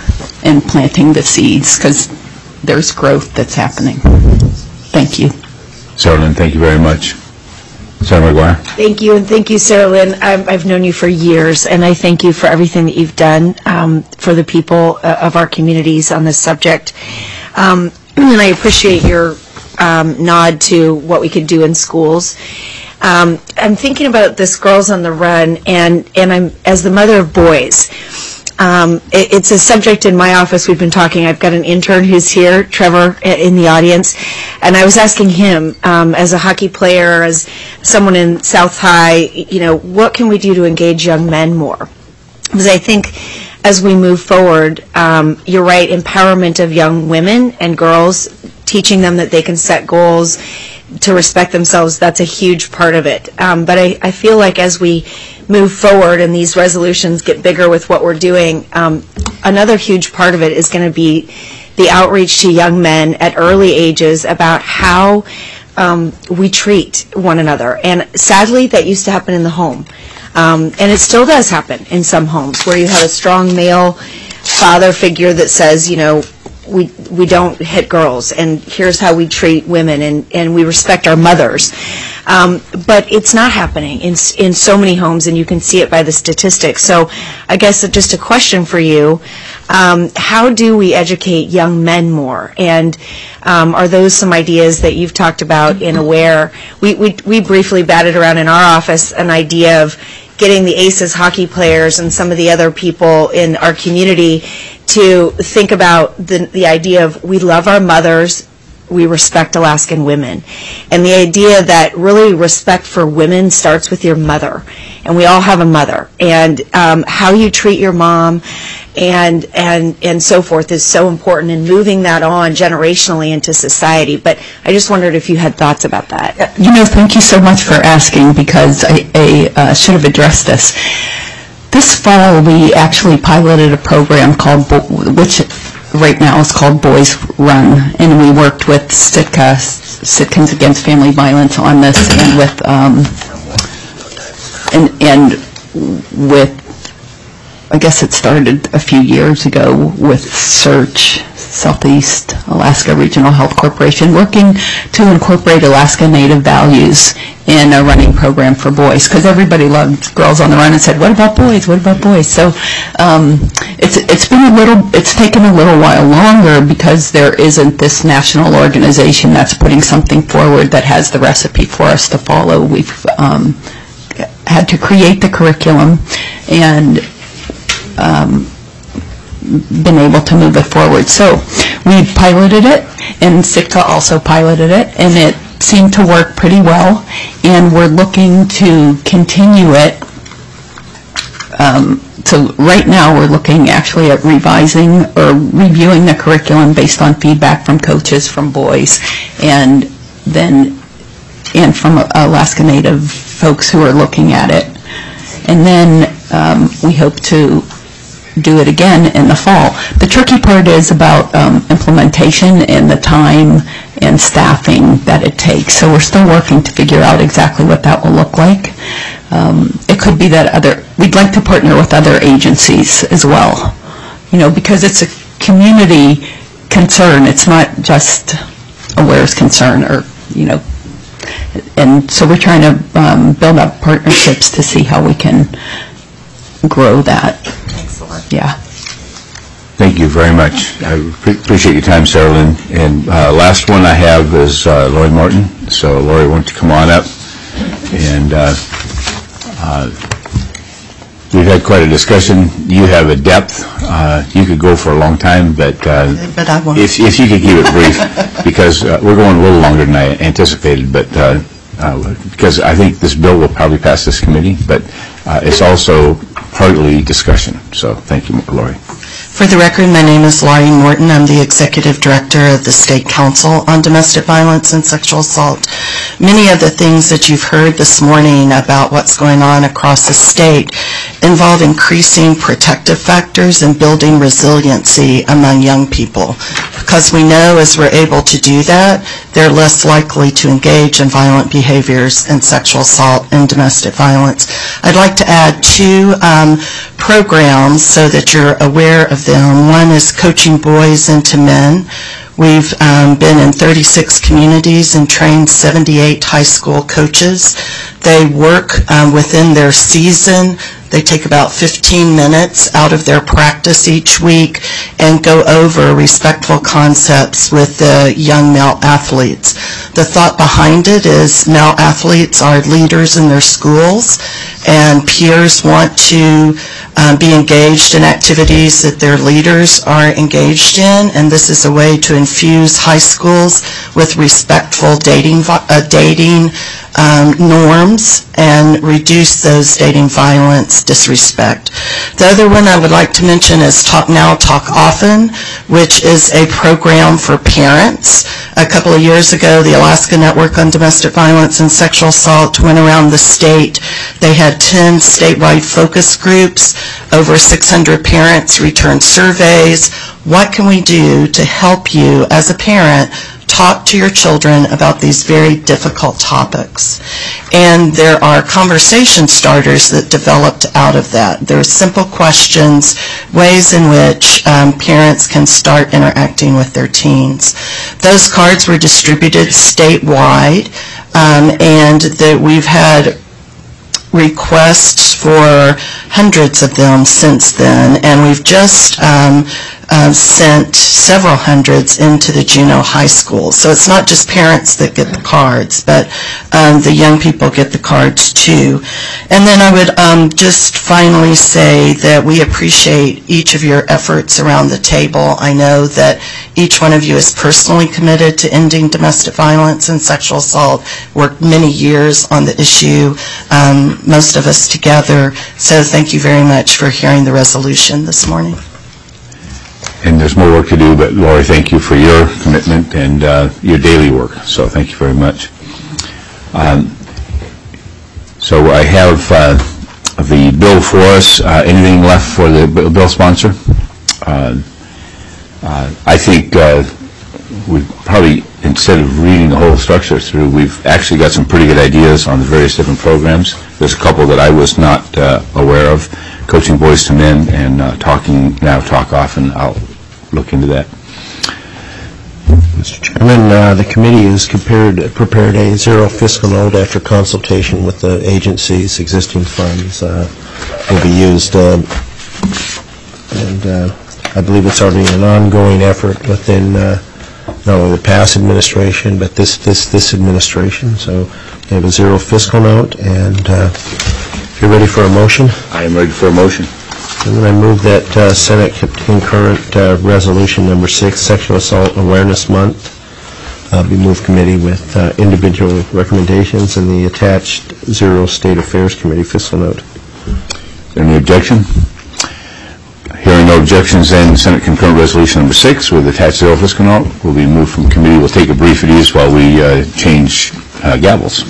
and planting the seeds, because there's growth that's happening. Thank you. Sarah Lynn, thank you very much. Senator McGuire. Thank you, and thank you, Sarah Lynn. I've, I've known you for years, and I thank you for everything that you've done um, for the people uh, of our communities on this subject. Um, and I appreciate your um, nod to what we could do in schools. Um, I'm thinking about this Girls on the Run, and, and I'm, as the mother of boys, Um, it, it's a subject in my office we've been talking. I've got an intern who's here, Trevor, in the audience, and I was asking him, um, as a hockey player, as someone in South High, you know, what can we do to engage young men more? Because I think as we move forward, um, you're right, empowerment of young women and girls, teaching them that they can set goals to respect themselves, that's a huge part of it. Um, but I, I feel like as we move forward and these resolutions get bigger with what we're doing, um, another huge part of it is going to be the outreach to young men at early ages about how um, we treat one another. And sadly, that used to happen in the home. Um, and it still does happen in some homes where you have a strong male father figure that says, you know, we we don't hit girls, and here's how we treat women, and, and we respect our mothers. Um, but it's not happening in in so many homes, and you can see it by the statistics. So I guess just a question for you, um, how do we educate young men more? And um, are those some ideas that you've talked about in AWARE? We, we, we briefly batted around in our office an idea of getting the ACES hockey players and some of the other people in our community to think about the, the idea of we love our mothers, we respect Alaskan women. And the idea that really respect for women starts with your mother. And we all have a mother. And um, how you treat your mom and, and, and so forth is so important in moving that on generationally into society. But I just wondered if you had thoughts about that. You know, thank you so much for asking, because I, I uh, should have addressed this. This fall, we actually piloted a program called, Bo- which right now is called Boys Run, and we worked with Sitka, Sitkans Against Family Violence on this, and with um, and, and with I guess it started a few years ago with SEARCH, Southeast Alaska Regional Health Corporation, working to incorporate Alaska Native values in a running program for boys, because everybody loved Girls on the Run and said, what about boys, what about boys? So um, it's it's been a little, it's taken a little while longer because there isn't this national organization that's putting something forward that has the recipe for us to follow. We've um, had to create the curriculum and um, been able to move it forward. So we piloted it, and Sitka also piloted it, and it seemed to work pretty well, and we're looking to continue it. Um, so right now we're looking actually at revising or reviewing the curriculum based on feedback from coaches, from boys, and then and from Alaska Native folks who are looking at it. And then um, we hope to do it again in the fall. The tricky part is about um, implementation and the time and staffing that it takes. So we're still working to figure out exactly what that will look like. Um, it could be that other, we'd like to partner with other agencies as well, you know, because it's a community concern. It's not just AWARE's concern, or, you know, and so we're trying to um, build up partnerships to see how we can grow that. Excellent. Yeah. Thank you very much. I pre- appreciate your time, Sarah Lynn. And uh, last one I have is uh, Lori Morton. So, Lori, why don't you come on up? And uh, uh, we've had quite a discussion. You have a depth. Uh, you could go for a long time, but, uh, but I won't. If, if you could keep it brief, because uh, we're going a little longer than I anticipated, but uh, uh, because I think this bill will probably pass this committee, but uh, it's also partly discussion. So thank you, Lori. For the record, my name is Laurie Morton. I'm the Executive Director of the State Council on Domestic Violence and Sexual Assault. Many of the things that you've heard this morning about what's going on across the state involve increasing protective factors and building resiliency among young people. Because we know as we're able to do that, they're less likely to engage in violent behaviors and sexual assault and domestic violence. I'd like to add two um, programs so that you're aware of them. One is Coaching Boys into Men. We've um, been in thirty-six communities and trained seventy-eight high school coaches. They work um, within their season. They take about fifteen minutes out of their practice each week and go over respectful concepts with the young male athletes. The thought behind it is male athletes are leaders in their schools, and peers want to um, be engaged in activities that their leaders are engaged in, and this is a way to infuse high schools with respectful dating, uh, dating um, norms and reduce those dating violence, disrespect. The other one I would like to mention is Talk Now, Talk Often, which is a program for parents. A couple of years ago, the Alaska Network on Domestic Violence and Sexual Assault went around the state. They had ten statewide focus groups. Over six hundred parents returned surveys. What can we do to help you as a parent talk to your children about these very difficult topics? And there are conversation starters that developed out of that. There are simple questions, ways in which um, parents can start interacting with their teens. Those cards were distributed statewide, um, and that we've had requests for hundreds of them since then, and we've just um, uh, sent several hundreds into the Juneau High School. So it's not just parents that get the cards, but um, the young people get the cards too. And then I would um, just finally say that we appreciate each of your efforts around the table. I know that each one of you is personally committed to ending domestic violence and sexual assault, worked many years on the issue, um, most of us together. So thank you very much for hearing the resolution this morning. And there's more work to do, but Lori, thank you for your commitment and uh, your daily work. So thank you very much. Um, so I have uh, the bill for us. Uh, anything left for the bill sponsor? Uh, uh, I think uh, we probably, instead of reading the whole structure through, we've actually got some pretty good ideas on the various different programs. There's a couple that I was not uh, aware of. coaching boys to men and uh, talking now, talk often. I'll look into that. Mister Chairman, uh, the committee has compared, prepared a zero fiscal note after consultation with the agency's existing funds uh, will be used. Uh, and uh, I believe it's already an ongoing effort within uh, not only the past administration, but this, this, this administration. So we have a zero fiscal note, and uh, if you're ready for a motion. I am ready for a motion. And then I move that uh, Senate concurrent uh, resolution number six, Sexual Assault Awareness Month, uh, be moved committee with uh, individual recommendations and the attached Zero State Affairs Committee fiscal note. Is there any objection? Hearing no objections, then Senate concurrent resolution number six with attached zero fiscal note will be moved from committee. We'll take a brief ease while we uh, change uh, gavels.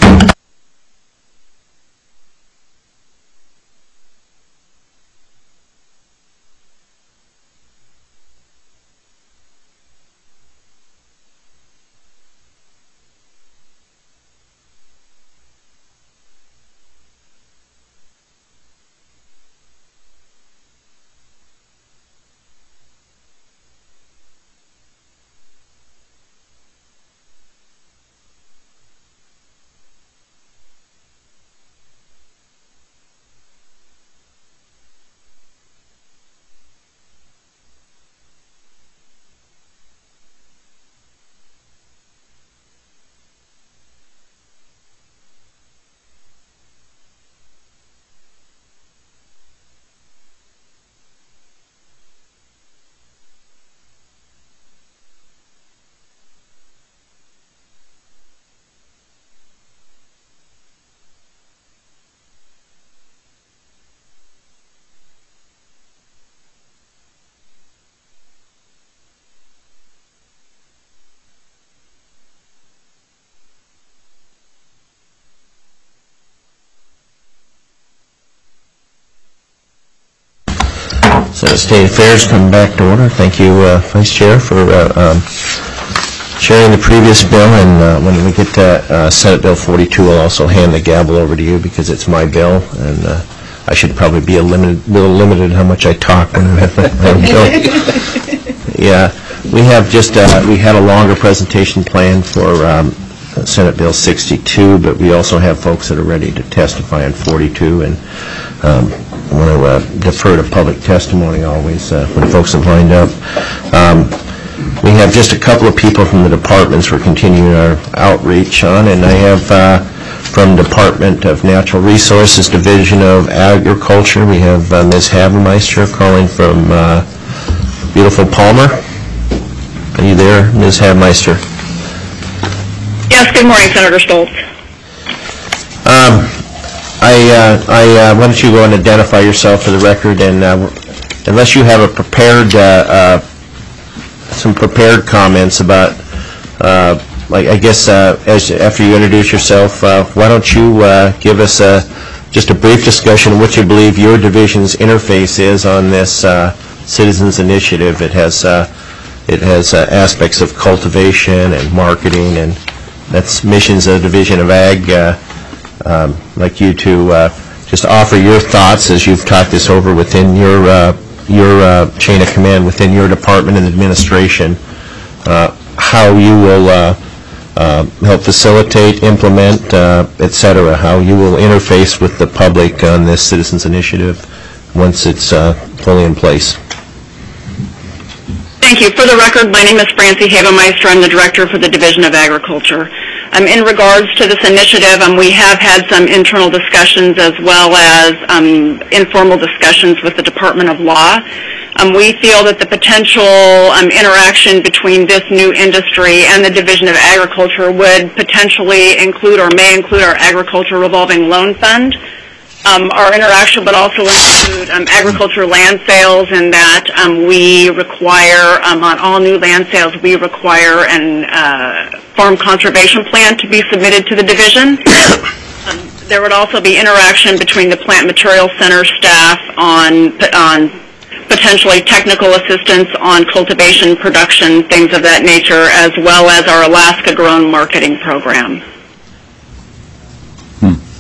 So State Affairs come back to order. Thank you, uh, Vice Chair, for uh, um, chairing the previous bill. And uh, when we get to uh, Senate Bill forty-two, I'll also hand the gavel over to you because it's my bill, and uh, I should probably be a limited, little limited how much I talk when I have my bill. Yeah, we have just uh, we had a longer presentation plan for um, Senate Bill sixty-two, but we also have folks that are ready to testify on forty-two, and um, I want to uh, defer to public testimony always uh, when folks have lined up. Um, we have just a couple of people from the departments we're continuing our outreach on, and I have uh, from Department of Natural Resources, Division of Agriculture, we have uh, Miz Habermeister calling from uh, beautiful Palmer. Are you there, Miz Habermeister? Yes, good morning, Senator Stoltz. Um, I, uh, I, uh, why don't you go and identify yourself for the record, and uh, unless you have a prepared, uh, uh, some prepared comments about, uh, like I guess, uh, as after you introduce yourself, uh, why don't you uh, give us a, just a brief discussion of what you believe your division's interface is on this uh, citizens initiative. It has, uh, it has uh, aspects of cultivation and marketing, and that's missions of the Division of Ag. Uh, Um, like you to uh, just offer your thoughts as you've talked this over within your uh, your uh, chain of command within your department and administration, uh, how you will uh, uh, help facilitate, implement, uh, et cetera, how you will interface with the public on this citizens initiative once it's uh, fully in place. Thank you. For the record, my name is Francie Habermeister. I'm the Director for the Division of Agriculture. Um, in regards to this initiative, um, we have had some internal discussions as well as um, informal discussions with the Department of Law. Um, we feel that the potential um, interaction between this new industry and the Division of Agriculture would potentially include or may include our Agriculture Revolving Loan Fund. Um, our interaction would also include um, agriculture land sales, in that um, we require, um, on all new land sales, we require an uh, farm conservation plan to be submitted to the division. Um, there would also be interaction between the Plant Material Center staff on, on potentially technical assistance on cultivation, production, things of that nature, as well as our Alaska Grown marketing program.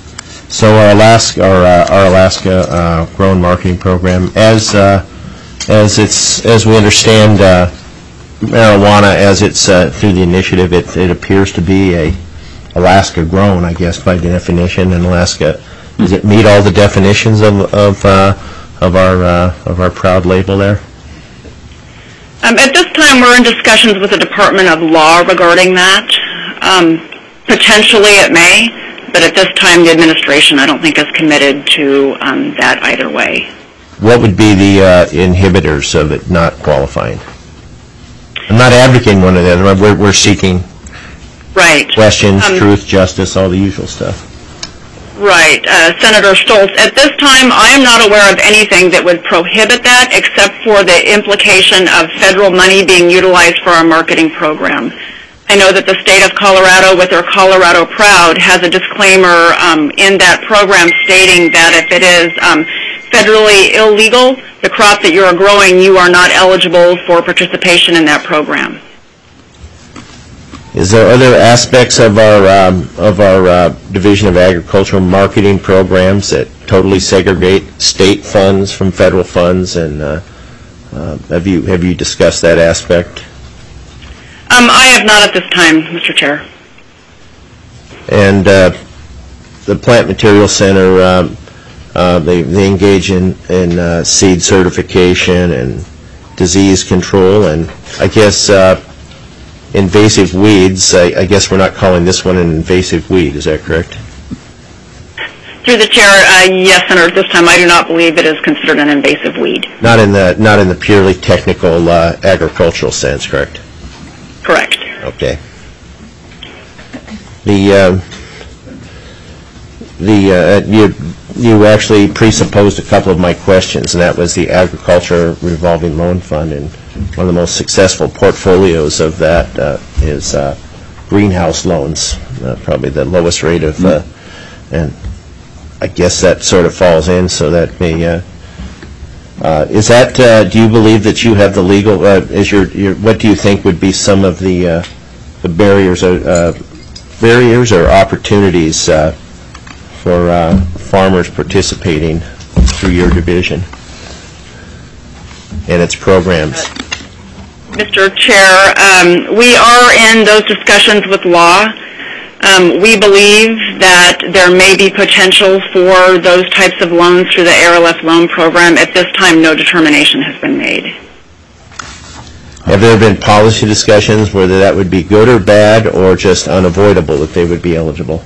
So our Alaska, our, uh, our Alaska uh, Grown Marketing Program, as uh, as it's as we understand uh, marijuana, as it's uh, through the initiative, it it appears to be a Alaska grown, I guess, by definition. And Alaska, does it meet all the definitions of of uh, of our uh, of our proud label there? Um, at this time, we're in discussions with the Department of Law regarding that. Um, potentially, it may, but at this time, the administration, I don't think, is committed to um, that either way. What would be the uh, inhibitors of it not qualifying? I'm not advocating one or the other. We're, we're seeking right. questions, um, truth, justice, all the usual stuff. Right. Uh, Senator Stoltz, at this time, I am not aware of anything that would prohibit that except for the implication of federal money being utilized for our marketing program. I know that the state of Colorado, with their Colorado Proud, has a disclaimer um, in that program stating that if it is um, federally illegal, the crop that you are growing, you are not eligible for participation in that program. Is there other aspects of our um, of our uh, Division of Agricultural Marketing programs that totally segregate state funds from federal funds, and uh, uh, have you have you discussed that aspect? Um, I have not at this time, Mister Chair. And uh, the Plant Material Center, um, uh, they they engage in in uh, seed certification and disease control, and I guess. Uh, Invasive weeds, I, I guess we're not calling this one an invasive weed, is that correct? Through the chair, uh, yes, Senator, at this time I do not believe it is considered an invasive weed. Not in the not in the purely technical uh, agricultural sense, correct? Correct. Okay. The uh, the uh, you you actually presupposed a couple of my questions, and that was the Agriculture Revolving Loan Fund, and one of the most successful portfolios of that uh, is uh, greenhouse loans, uh, probably the lowest rate of, uh, and I guess that sort of falls in, so that may, uh, uh, is that, uh, do you believe that you have the legal, uh, is your, your, what do you think would be some of the, uh, the barriers, uh, barriers or opportunities uh, for uh, farmers participating through your division and its programs? Mister Chair, um, we are in those discussions with law. Um, we believe that there may be potential for those types of loans through the A R L F loan program. At this time, no determination has been made. Have there been policy discussions whether that would be good or bad or just unavoidable that they would be eligible?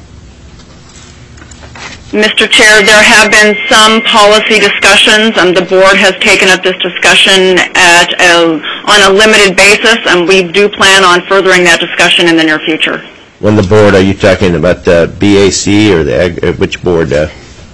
Mister Chair, there have been some policy discussions, and the board has taken up this discussion at a, on a limited basis, and we do plan on furthering that discussion in the near future. When the board, are you talking about the B A C or the ag, uh, which board? Uh?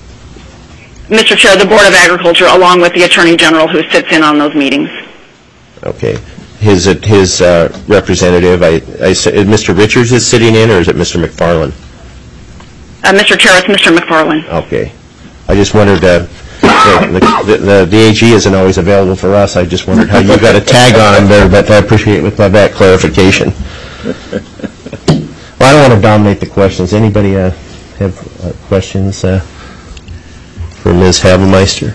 Mister Chair, the Board of Agriculture, along with the Attorney General, who sits in on those meetings. Okay. His uh, his uh, representative, I, I said, Mister Richards is sitting in, or is it Mister McFarland? Uh, Mister Chair, it's Mister McFarland. Okay. I just wondered, uh, the, the, the, the A G isn't always available for us. I just wondered how you got a tag on him there, but I appreciate it with my back clarification. Well, I don't want to dominate the questions. Anybody uh, have uh, questions uh, for Miz Havelmeister?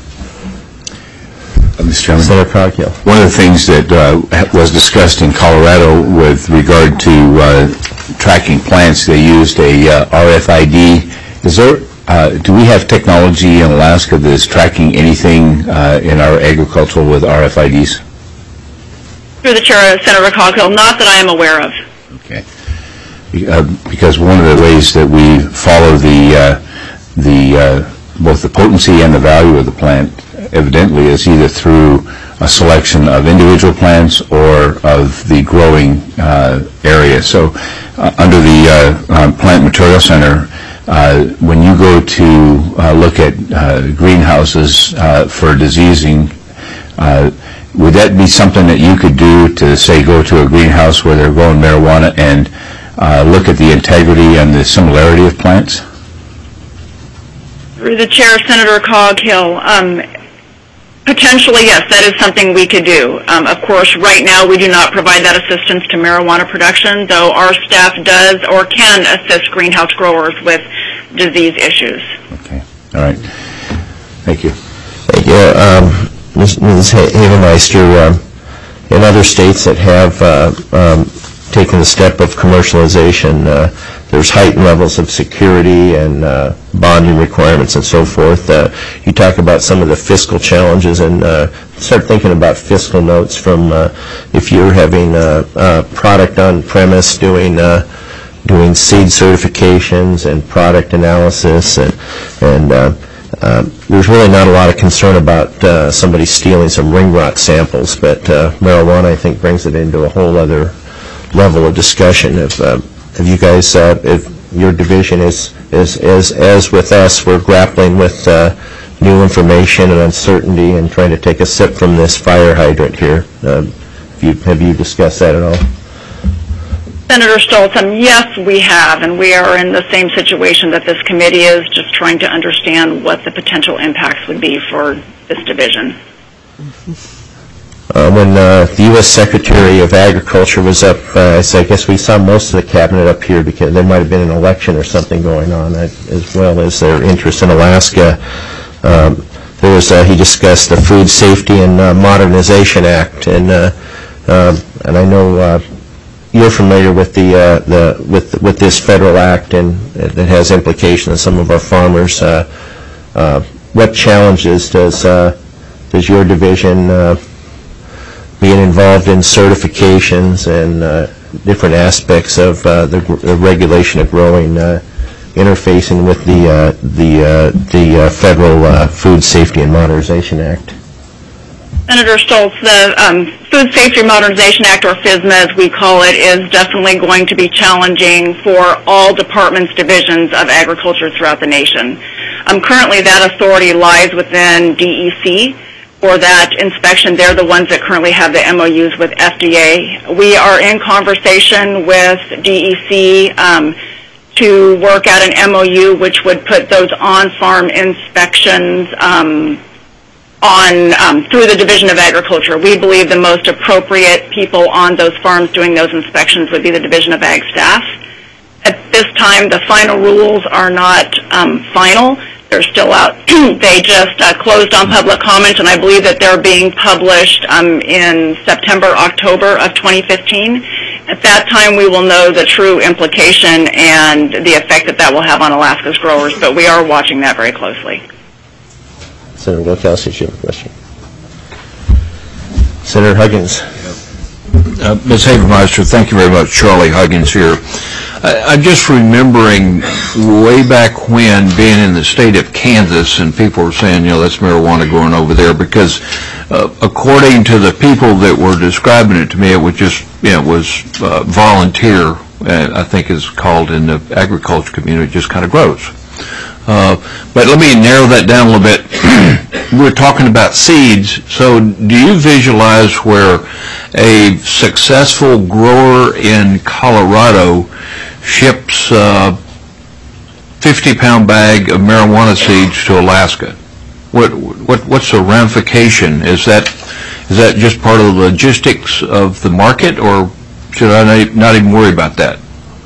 Uh, Mister Chairman, Senator Coghill. One of the things that uh, was discussed in Colorado with regard to uh, tracking plants, they used a uh, R F I D. Is there, uh, do we have technology in Alaska that is tracking anything uh, in our agricultural with R F I Ds? Through the Chair, Senator Coghill, not that I am aware of. Okay. Uh, because one of the ways that we follow the uh, the uh, both the potency and the value of the plant evidently is either through a selection of individual plants or of the growing uh, area. So uh, under the uh, um, Plant Material Center, uh, when you go to uh, look at uh, greenhouses uh, for diseasing, uh, would that be something that you could do to, say, go to a greenhouse where they're growing marijuana and uh, look at the integrity and the similarity of plants? Through the Chair, Senator Coghill, um, potentially, yes, that is something we could do. Um, of course, right now we do not provide that assistance to marijuana production, though our staff does or can assist greenhouse growers with disease issues. Okay. All right. Thank you. Thank you. Um, Miz Havenmeister, um, in other states that have uh, um, taken the step of commercialization, uh, there's heightened levels of security and uh, bonding requirements and so forth. Uh, you talk about some of the fiscal challenges, and uh, start thinking about fiscal notes from uh, if you're having a, a product on premise doing uh, doing seed certifications and product analysis, and, and uh, uh, there's really not a lot of concern about uh, somebody stealing some ring rot samples, but uh, marijuana, I think, brings it into a whole other level of discussion. If, uh, if you guys, uh, if your division is, is, is, as with us, we're grappling with uh, new information and uncertainty and trying to take a sip from this fire hydrant here. Uh, have, you, have you discussed that at all? Senator Stoltz, um, yes, we have, and we are in the same situation that this committee is, just trying to understand what the potential impacts would be for this division. Uh, when uh, the U S Secretary of Agriculture was up, uh, I guess we saw most of the cabinet up here because there might have been an election or something going on, uh, as well as their interest in Alaska. Um, there was uh, he discussed the Food Safety and uh, Modernization Act, and uh, uh, and I know uh, you're familiar with the uh, the with with this federal act, and it has implications on some of our farmers. Uh, uh, what challenges does uh, does your division uh, being involved in certifications and uh, different aspects of uh, the, the regulation of growing, uh, interfacing with the uh, the uh, the uh, federal uh, Food Safety and Modernization Act? Senator Stoltz, the um, Food Safety Modernization Act, or FSMA as we call it, is definitely going to be challenging for all departments, divisions of agriculture throughout the nation. Um, currently, that authority lies within D E C. For that inspection, they're the ones that currently have the M O Us with F D A. We are in conversation with D E C um, to work out an M O U which would put those on-farm inspections um, on um, through the Division of Agriculture. We believe the most appropriate people on those farms doing those inspections would be the Division of Ag staff. At this time, the final rules are not um, final. They're still out. They just uh, closed on public comment, and I believe that they're being published um, in September, October of twenty fifteen. At that time, we will know the true implication and the effect that that will have on Alaska's growers, but we are watching that very closely. Senator Wilkowski, you have a question. Senator Huggins. Uh, Miz Havenmeister, thank you very much. Charlie Huggins here. I, I'm just remembering way back when, being in the state of Kansas, and people were saying, you know, that's marijuana growing over there, because uh, according to the people that were describing it to me, it was just, you know, it was uh, volunteer, uh, I think is called in the agriculture community, just kind of grows. Uh, but let me narrow that down a little bit. We're talking about seeds, so do you visualize where a successful grower in Colorado ships a fifty pound bag of marijuana seeds to Alaska? What, what, what's the ramification? Is that, is that just part of the logistics of the market, or should I not even worry about that?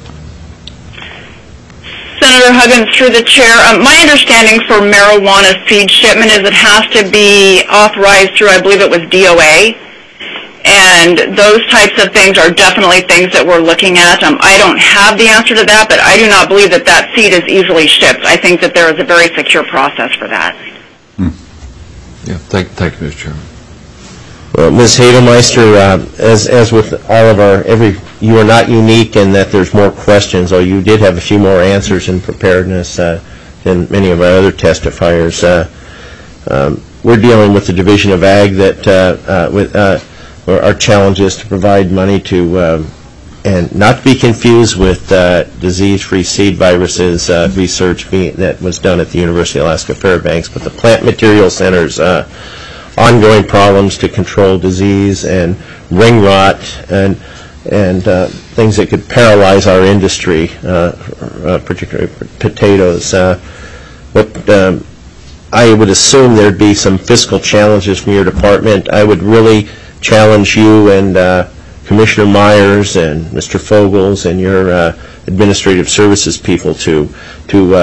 Senator Huggins, through the chair, um, my understanding for marijuana seed shipment is it has to be authorized through, I believe it was D O A, and those types of things are definitely things that we're looking at. Um, I don't have the answer to that, but I do not believe that that seed is easily shipped. I think that there is a very secure process for that. Hmm. Yeah, thank, thank you, Mister Chairman. Well, Miz Havenmeister, uh, as as with all of our every, you are not unique in that there's more questions, although you did have a few more answers in preparedness uh, than many of our other testifiers. Uh, um, we're dealing with the Division of Ag that uh, uh, with uh, our challenge is to provide money to, um, and not to be confused with uh, disease-free seed viruses uh, research being, that was done at the University of Alaska Fairbanks, but the Plant Material Center's uh, ongoing problems to control disease and ring rot and and uh, things that could paralyze our industry, uh, uh, particularly potatoes. Uh, what um, I would assume there'd be some fiscal challenges from your department. I would really challenge you and uh, Commissioner Myers and Mister Fogels and your uh, administrative services people to to uh,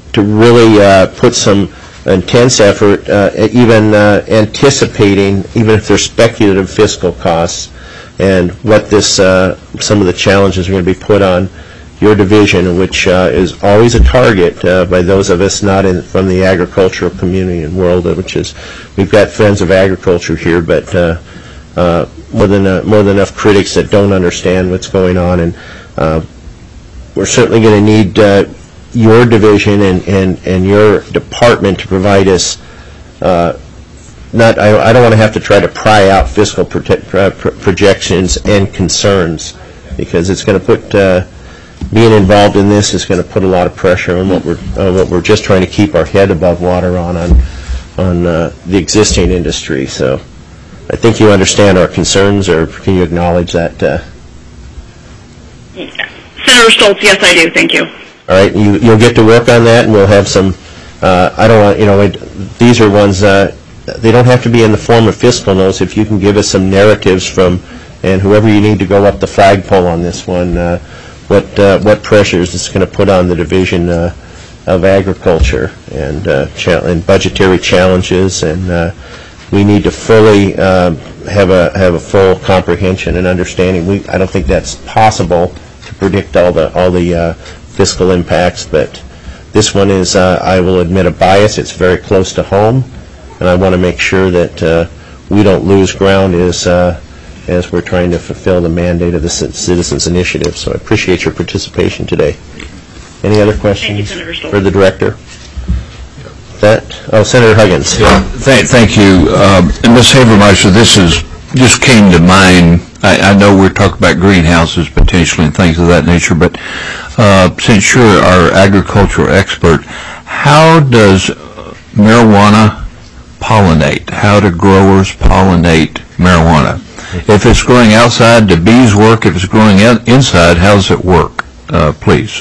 to really uh, put some intense effort, uh, at even uh, anticipating, even if they're speculative fiscal costs, and what this, uh, some of the challenges are going to be put on your division, which uh, is always a target uh, by those of us not in from the agricultural community and world, which is, we've got friends of agriculture here, but uh, uh, more than uh, more than enough critics that don't understand what's going on, and uh, we're certainly going to need uh, your division and, and, and your department to provide us, uh, not, I, I don't want to have to try to pry out fiscal prote- uh, pro- projections and concerns, because it's going to put, uh, being involved in this is going to put a lot of pressure on what we're, uh, what we're just trying to keep our head above water on, on, on uh, the existing industry. So I think you understand our concerns, or can you acknowledge that? Uh, Senator Stoltz, yes, I do. Thank you. All right, you, you'll get to work on that, and we'll have some, uh, I don't want, you know, it, these are ones, uh, they don't have to be in the form of fiscal notes. If you can give us some narratives from, and whoever you need to go up the flagpole on this one, uh, what uh, what pressures it's going to put on the division uh, of agriculture, and, uh, cha- and budgetary challenges, and uh, we need to fully uh, have a have a full comprehension and understanding. We, I don't think that's possible to predict all the all the uh, fiscal impacts, but this one is, uh, I will admit, a bias. It's very close to home, and I want to make sure that uh, we don't lose ground as, uh, as we're trying to fulfill the mandate of the Citizens Initiative. So I appreciate your participation today. Any other questions Thank you, Senator Stoltz. for the Director? That, oh, Senator Huggins. Yeah, thank, thank you. Um, and Miz Habermeister, this is just came to mind. I, I know we're talking about greenhouses potentially and things of that nature, but uh, since you're our agricultural expert, how does marijuana pollinate? How do growers pollinate marijuana? If it's growing outside, do bees work? If it's growing out inside, how does it work? Uh, please.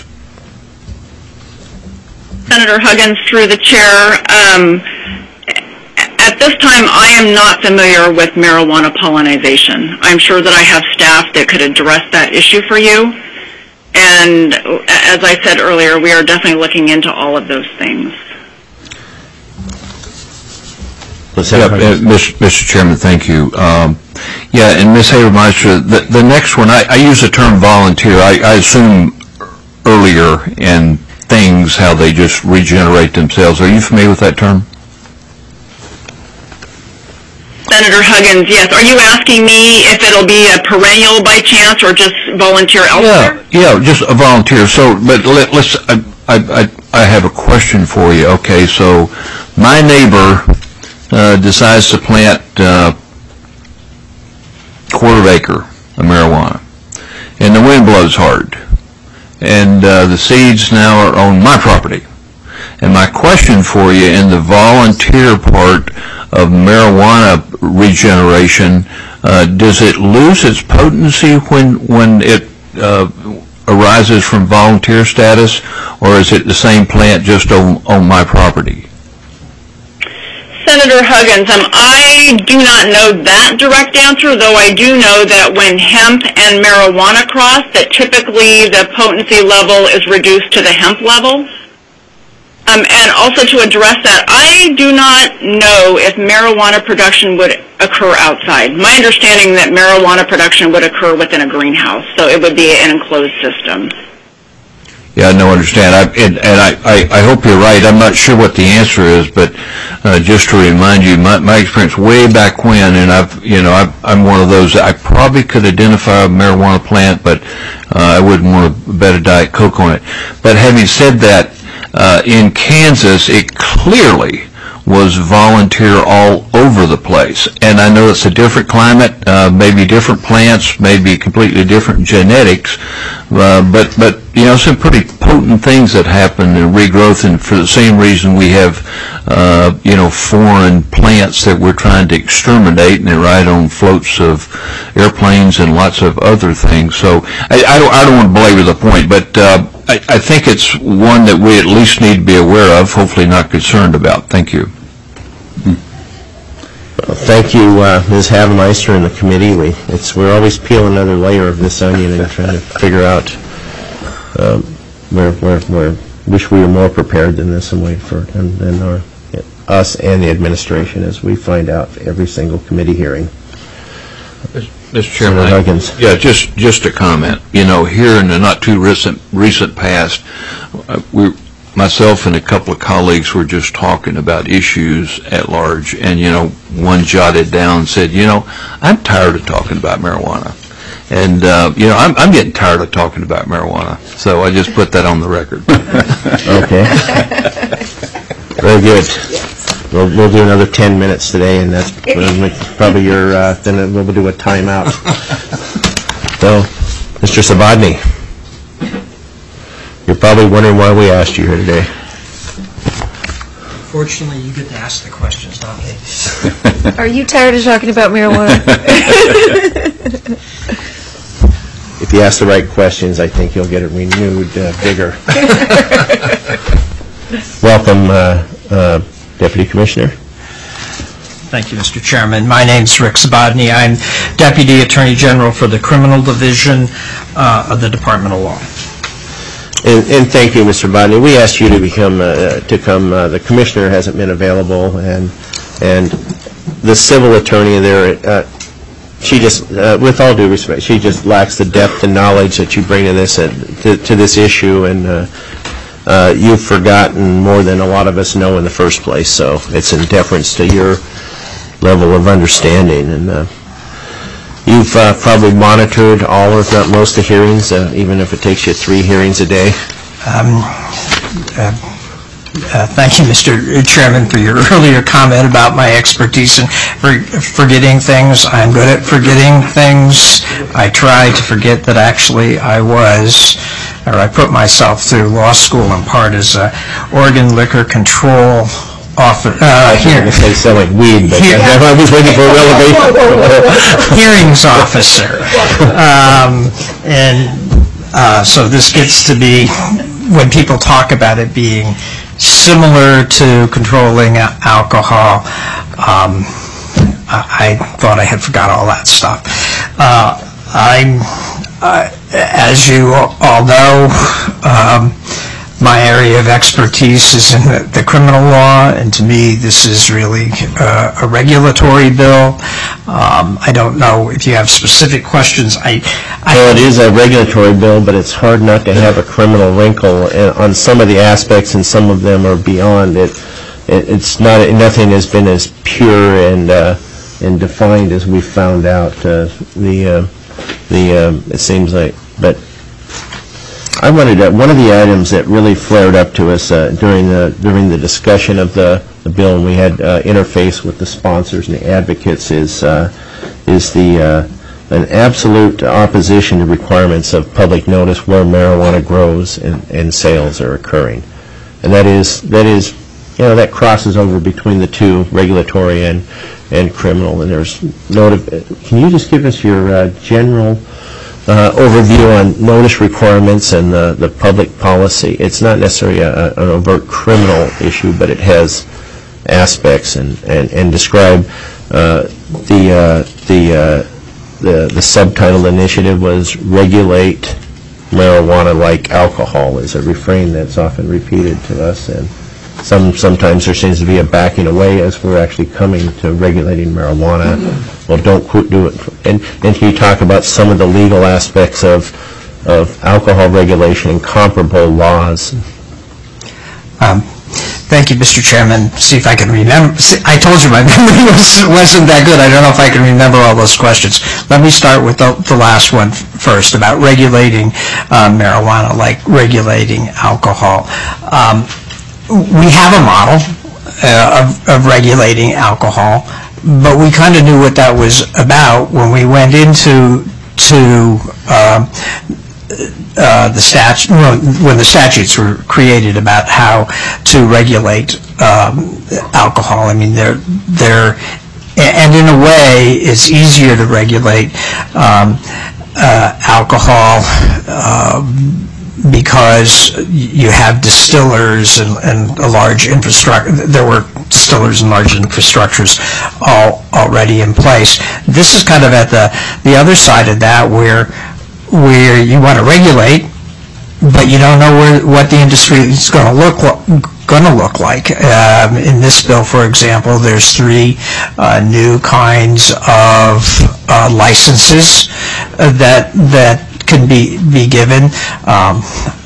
Senator Huggins, through the chair, um, at this time I am not familiar with marijuana pollination. I'm sure that I have staff that could address that issue for you. And as I said earlier, we are definitely looking into all of those things. Yeah, uh, Mister Chairman, thank you. Um, yeah, and Miz Habermeister, the, the next one, I, I use the term volunteer. I, I assume earlier in things how they just regenerate themselves. Are you familiar with that term? Senator Huggins, yes. Are you asking me if it'll be a perennial by chance or just volunteer elsewhere? Yeah, yeah, just a volunteer. So, but let, let's, I, I, I have a question for you. Okay, so my neighbor uh, decides to plant uh, quarter of acre of marijuana, and the wind blows hard, and uh, the seeds now are on my property. And my question for you, in the volunteer part of marijuana regeneration, uh, does it lose its potency when when it uh, arises from volunteer status, or is it the same plant just on, on my property? Senator Huggins, um, I do not know that direct answer, though I do know that when hemp and marijuana cross, that typically the potency level is reduced to the hemp level. Um, and also to address that, I do not know if marijuana production would occur outside. My understanding that marijuana production would occur within a greenhouse, so it would be an enclosed system. Yeah, no, understand. I, and and I, I, I hope you're right. I'm not sure what the answer is, but uh, just to remind you, my, my experience way back when, and I've, you know, I've, I'm one of those, I probably could identify a marijuana plant, but uh, I wouldn't want to bet a Diet Coke on it. But having said that, uh, in Kansas, it clearly was volunteer all over the place. And I know it's a different climate, uh, maybe different plants, maybe completely different genetics, uh, but, but, you know, some pretty potent things that happen in regrowth, and for the same reason we have, uh, you know, foreign plants that we're trying to exterminate, and they ride on floats of airplanes and lots of other things. So I, I, don't, I don't want to belabor the point, but uh, I, I think it's one that we at least need to be aware of, hopefully not concerned about. Thank you. Thank you, uh, Miz Habermeister and the committee. We, it's, we're always peeling another layer of this onion and trying to figure out um, where, where, where wish we were more prepared than this and wait for and, and our, us and the administration as we find out every single committee hearing. Mister Chairman, I, Huggins. yeah, just just a comment. You know, here in the not too recent recent past, uh, we, myself and a couple of colleagues were just talking about issues at large, and you know, one jotted down and said, you know, I'm tired of talking about marijuana, and uh, you know, I'm I'm getting tired of talking about marijuana. So I just put that on the record. Okay. Very good. We'll, we'll do another ten minutes today, and that's probably your, uh, then we'll do a timeout. So, Mister Sabodny, you're probably wondering why we asked you here today. Fortunately, you get to ask the questions, not me. Are you tired of talking about marijuana? If you ask the right questions, I think you'll get a renewed uh, vigor. Welcome, uh, uh, Deputy Commissioner. Thank you, Mister Chairman. My name's Rick Sabodny. I'm Deputy Attorney General for the Criminal Division uh, of the Department of Law. And, and thank you, Mister Bodney. We asked you to become uh, to come. Uh, the commissioner hasn't been available, and and the civil attorney there. Uh, she just, uh, with all due respect, she just lacks the depth and knowledge that you bring to this uh, to, to this issue, and. Uh, Uh, you've forgotten more than a lot of us know in the first place, so it's in deference to your level of understanding. And uh, you've uh, probably monitored all, if not most, of the hearings, uh, even if it takes you three hearings a day. Um, uh, uh, thank you, Mister Chairman, for your earlier comment about my expertise in for forgetting things. I'm good at forgetting things. I try to forget that actually I was. Or I put myself through law school in part as a Oregon Liquor Control Officer. Uh, I was going to say like weed, but Here, I was waiting for a relevation. Hearings officer. Um, and uh, so this gets to be, when people talk about it being similar to controlling alcohol, um, I, I thought I had forgot all that stuff. Uh, I'm Uh, as you all know, um, my area of expertise is in the, the criminal law, and to me this is really uh, a regulatory bill. Um, I don't know if you have specific questions. I, I well, it is a regulatory bill, but it's hard not to have a criminal wrinkle on some of the aspects, and some of them are beyond it. it it's not, nothing has been as pure and, uh, and defined as we found out. Uh, the uh, The uh, it seems like, but I wanted to, one of the items that really flared up to us uh, during the during the discussion of the, the bill, and we had uh, interface with the sponsors and the advocates, is uh, is the uh, an absolute opposition to requirements of public notice where marijuana grows and, and sales are occurring, and that is that is you know that crosses over between the two, regulatory and. and criminal, and there's noted. Can you just give us your uh, general uh, overview on notice requirements and the, the public policy? It's not necessarily a, an overt criminal issue, but it has aspects, and, and, and describe uh, the, uh, the, uh, the the subtitle initiative was regulate marijuana like alcohol is a refrain that's often repeated to us, and Some sometimes there seems to be a backing away as we're actually coming to regulating marijuana. Well, don't quit do it. And, and can you talk about some of the legal aspects of of alcohol regulation and comparable laws? Um, thank you, Mister Chairman. See if I can remember. See, I told you my memory was, wasn't that good. I don't know if I can remember all those questions. Let me start with the, the last one first about regulating uh, marijuana, like regulating alcohol. Um, We have a model uh, of, of regulating alcohol, but we kind of knew what that was about when we went into to uh, uh, the statute when the statutes were created about how to regulate um, alcohol. I mean, they're they're and in a way, it's easier to regulate um, uh, alcohol. Uh, because you have distillers and, and a large infrastructure. There were distillers and large infrastructures all already in place. This is kind of at the the other side of that, where where you want to regulate, but you don't know where, what the industry is going to look going to look like. Um, in this bill, for example, there's three uh, new kinds of uh, licenses uh, that that can be be given. Um,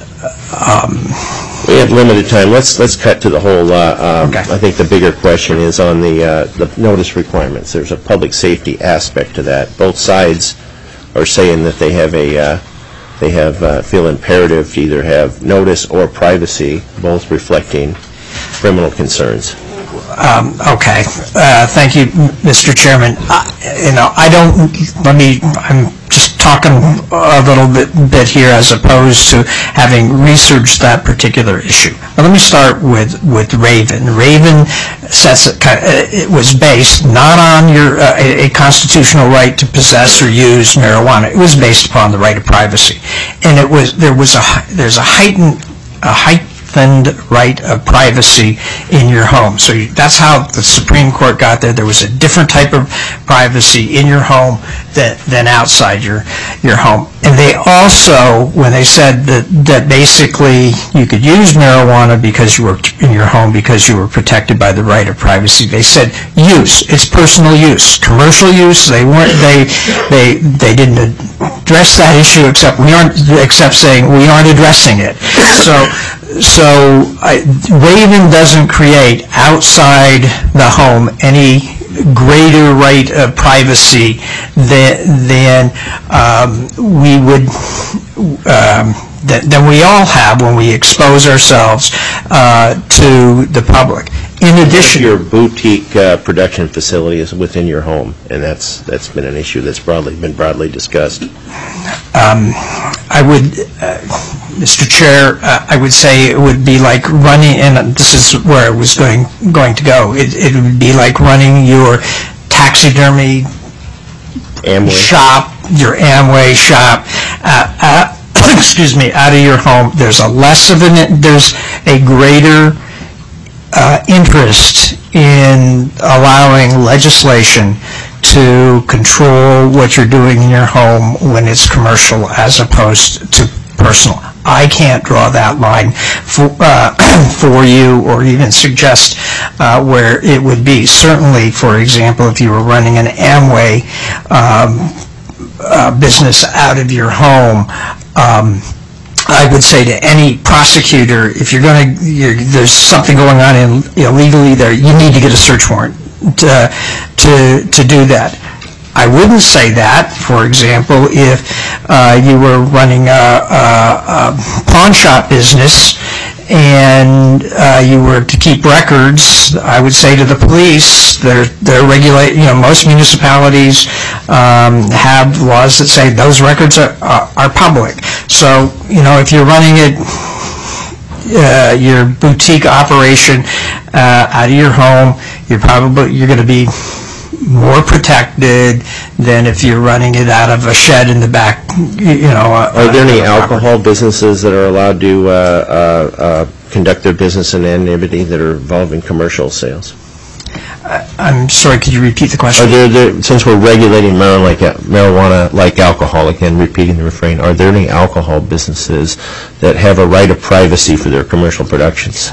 um, we have limited time. Let's let's cut to the whole. Uh, um, okay. I think the bigger question is on the uh, the notice requirements. There's a public safety aspect to that. Both sides are saying that they have a uh, they have uh, feel imperative to either have notice or privacy, both reflecting criminal concerns. Um, okay. Uh, thank you, Mister Chairman. Uh, you know, I don't. Let me. I'm just talking a little bit, bit here as opposed to having researched that particular issue. Now, let me start with with Raven. Raven says it, it was based not on your uh, a, a constitutional right to possess or use marijuana. It was based upon the right of privacy, and it was there was a there's a heightened a heightened right of privacy in your home. So you, that's how the Supreme Court got there. There was a different type of privacy in your home than, than outside your your home. And they also, when they said that, that basically you could use marijuana because you were in your home because you were protected by the right of privacy, they said use. It's personal use. Commercial use, they weren't, they, they, they didn't address that issue except we aren't, except saying we aren't addressing it. So, So I, Raven doesn't create outside the home any greater right of privacy than, than um, we would um, that, than we all have when we expose ourselves uh, to the public. In addition, your boutique uh, production facility is within your home, and that's that's been an issue that's broadly been broadly discussed. Um, I would. Uh, Mister Chair, uh, I would say it would be like running, and this is where I was going going to go. It, it would be like running your taxidermy Amway shop, your Amway shop, uh, uh, excuse me, out of your home. There's a less of an, there's a greater uh, interest in allowing legislation to control what you're doing in your home when it's commercial as opposed to personal. I can't draw that line for, uh, for you or even suggest uh, where it would be. Certainly, for example, if you were running an Amway um, uh, business out of your home, um, I would say to any prosecutor, if you're going to, there's something going on in, illegally there, you need to get a search warrant to, to, to do that. I wouldn't say that, for example, if uh, you were running a, a, a pawn shop business and uh, you were to keep records. I would say to the police, they're, they're regulate, you know, most municipalities um, have laws that say those records are, are, are public. So, you know, if you're running it, uh, your boutique operation uh, out of your home, you're probably, you're going to be more protected than if you're running it out of a shed in the back, you know. Uh, are there any alcohol businesses that are allowed to uh, uh, uh, conduct their business in anonymity that are involved in commercial sales? I'm sorry, could you repeat the question? Are there, there, since we're regulating marijuana like, marijuana like alcohol, again, repeating the refrain, are there any alcohol businesses that have a right of privacy for their commercial productions?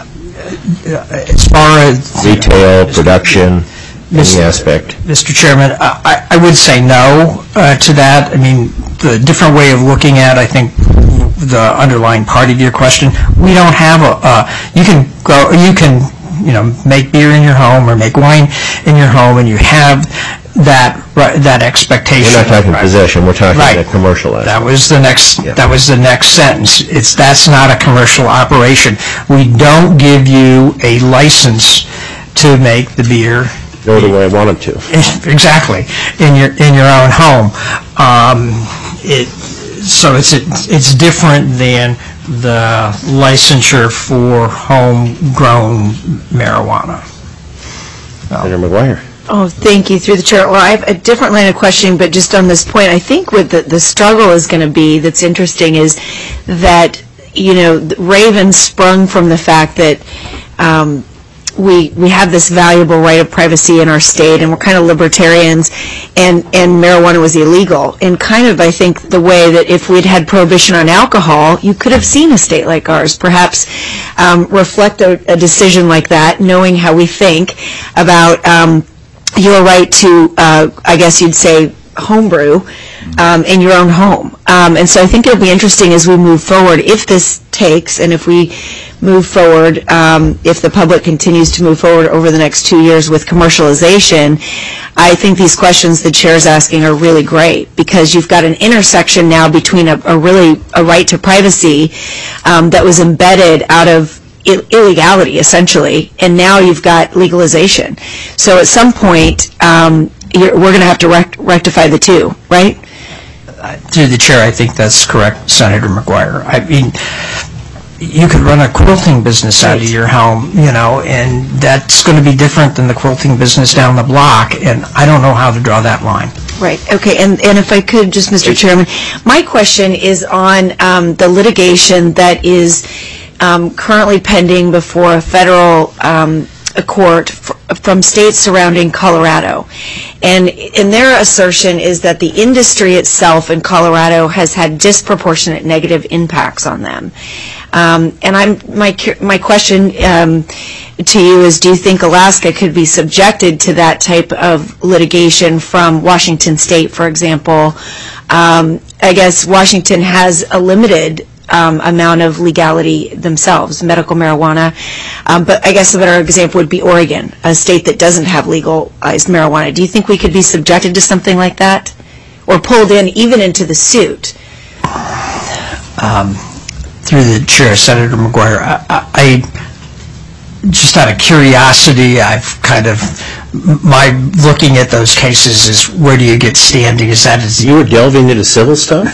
As far as retail, production, any aspect? Mister Chairman, I, I would say no uh, to that. I mean, the different way of looking at, I think, the underlying part of your question, we don't have a, uh, you can go, you can, you know, make beer in your home or make wine in your home, and you have that that expectation. We're not talking right. possession. We're talking right. the commercial aspect. That was the next. Yeah. That was the next sentence. It's that's not a commercial operation. We don't give you a license to make the beer. Nor do I want them to. Exactly, in your in your own home. Um, it so it's it's different than the licensure for homegrown marijuana. Senator McGuire. Oh, thank you. Through the chair. Well, I have a different line of questioning, but just on this point, I think what the, the struggle is going to be that's interesting is that, you know, Raven sprung from the fact that um, we we have this valuable right of privacy in our state, and we're kind of libertarians, and and marijuana was illegal. And kind of, I think, the way that if we'd had prohibition on alcohol, you could have seen a state like ours perhaps um, reflect a, a decision like that, knowing how we think about um, your right to, uh, I guess you'd say, homebrew um, in your own home. Um, and so I think it'll be interesting as we move forward, if this takes, and if we move forward, um, if the public continues to move forward over the next two years with commercialization, I think these questions the chair's asking are really great, because you've got an intersection now between a, a really a right to privacy um, that was embedded out of ill- illegality, essentially, and now you've got legalization. So at some point, um, you're, we're going to have to rect- rectify the two, right? Uh, through the chair, I think that's correct, Senator McGuire. I mean, you could run a quilting business out of your home, you know, and that's going to be different than the quilting business down the block, and I don't know how to draw that line. Right. Okay. And, and if I could, just, Mister Chairman, my question is on um, the litigation that is um, currently pending before a federal um, a court f- from states surrounding Colorado. And, and their assertion is that the industry itself in Colorado has had disproportionate negative impacts on them. Um, and I'm my my question um, to you is: do you think Alaska could be subjected to that type of litigation from Washington State, for example? Um, I guess Washington has a limited um, amount of legality themselves, medical marijuana. Um, but I guess a better example would be Oregon, a state that doesn't have legalized marijuana. Do you think we could be subjected to something like that, or pulled in even into the suit? Um, Through the chair, Senator McGuire, I, I, I just out of curiosity, I've kind of, my looking at those cases is, where do you get standing? Is that is, you were delving into civil stuff?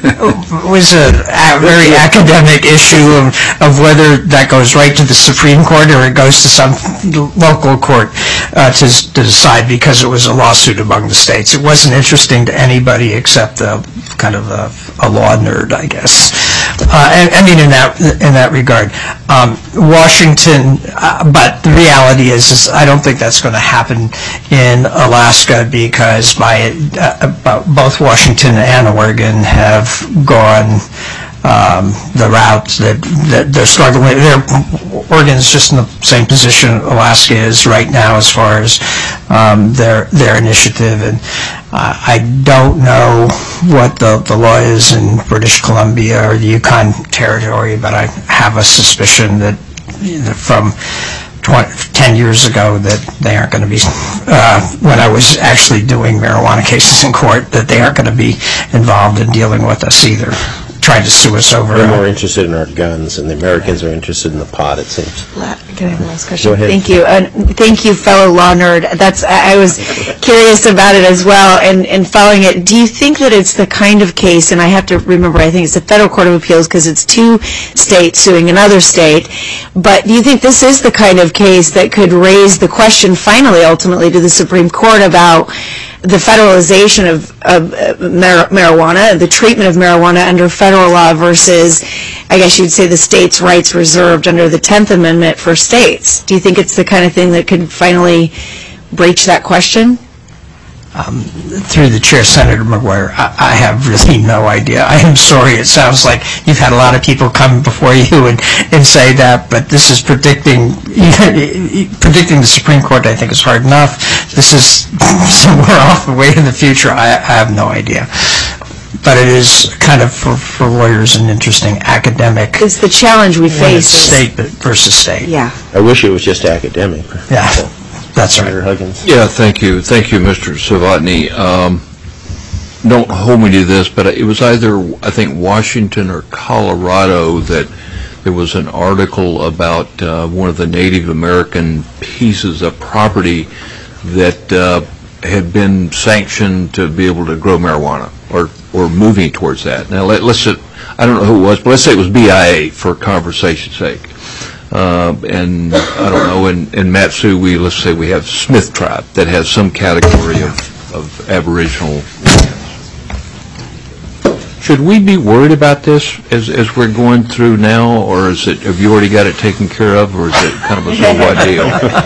It was a, a very academic issue of, of whether that goes right to the Supreme Court or it goes to some local court uh, to, to decide, because it was a lawsuit among the states. It wasn't interesting to anybody except a, kind of a, a law nerd, I guess. Uh, and, I mean, in that in that regard, um, Washington. Uh, but the reality is, is, I don't think that's going to happen in Alaska, because by uh, both Washington and Oregon have gone um, the route that, that they're struggling. They're, Oregon's just in the same position Alaska is right now as far as um, their their initiative, and uh, I don't know what the, the law is in British Columbia or the Yukon Territory, but I have a suspicion that, that from twenty, ten years ago that they aren't going to be, uh, when I was actually doing marijuana cases in court, that they aren't going to be involved in dealing with us either, trying to sue us over. They're more interested in our guns, and the Americans are interested in the pot, it seems. Can I have the last question? Go ahead. Thank you. Uh, thank you, fellow law nerd. That's I, I was curious about it as well, and, and following it. Do you think that it's the kind of case, and I have to remember, I think it's the Federal Court of Appeals because it's two states suing another state, but do you think this is the kind of case that could raise the question finally, ultimately, to the Supreme Court about the federalization of, of uh, mar- marijuana, the treatment of marijuana under federal law versus, I guess you'd say, the states' rights reserved under the tenth Amendment for states? Do you think it's the kind of thing that could finally breach that question? Um, through the chair, Senator McGuire, I, I have really no idea. I am sorry. It sounds like you've had a lot of people come before you and, and say that, but this is predicting predicting the Supreme Court, I think, is hard enough. This is somewhere off the way in the future. I, I have no idea. But it is kind of, for, for lawyers, an interesting academic. It's the challenge we face. State versus state. Yeah. I wish it was just academic. Yeah. That's right. Senator Huggins. Yeah, thank you. Thank you, Mister Savotny. Um, don't hold me to this, but it was either, I think, Washington or Colorado that there was an article about uh, one of the Native American pieces of property that uh, had been sanctioned to be able to grow marijuana, or, or moving towards that. Now, let, let's, I don't know who it was, but let's say it was B I A for conversation's sake. Uh, and I don't know, in, in Mat-Su, we, let's say we have Smith Tribe that has some category of, of Aboriginal. should we be worried about this as as we're going through now, or is it, have you already got it taken care of, or is it kind of a so what deal?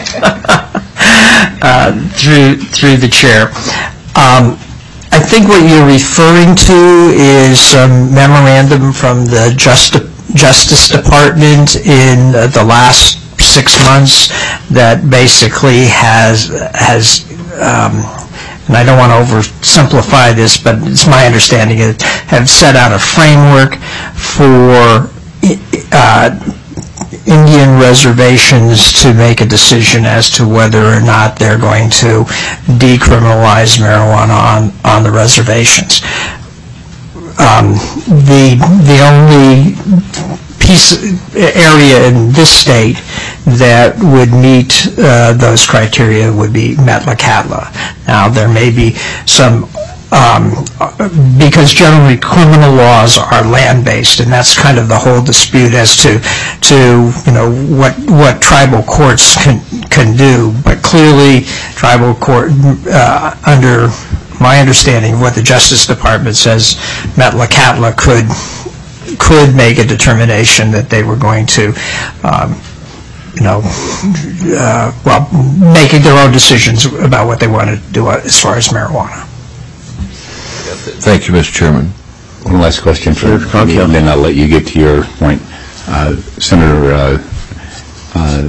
uh, through through the chair. Um, I think what you're referring to is a memorandum from the Just, Justice Department in uh, the last six months that basically has, has um, and I don't want to oversimplify this, but it's my understanding it have set out a framework for uh, Indian reservations to make a decision as to whether or not they're going to decriminalize marijuana on, on the reservations. Um, the the only piece area in this state that would meet uh, those criteria would be Metlakatla. Now there may be some Um, because generally criminal laws are land-based, and that's kind of the whole dispute as to, to you know, what what tribal courts can can do. But clearly, tribal court, uh, under my understanding of what the Justice Department says, Metlakatla could could make a determination that they were going to, um, you know, uh, well, making their own decisions about what they want to do as far as marijuana. Thank you, Mister Chairman. One last question for me, and then I'll let you get to your point. Uh, Senator uh, uh,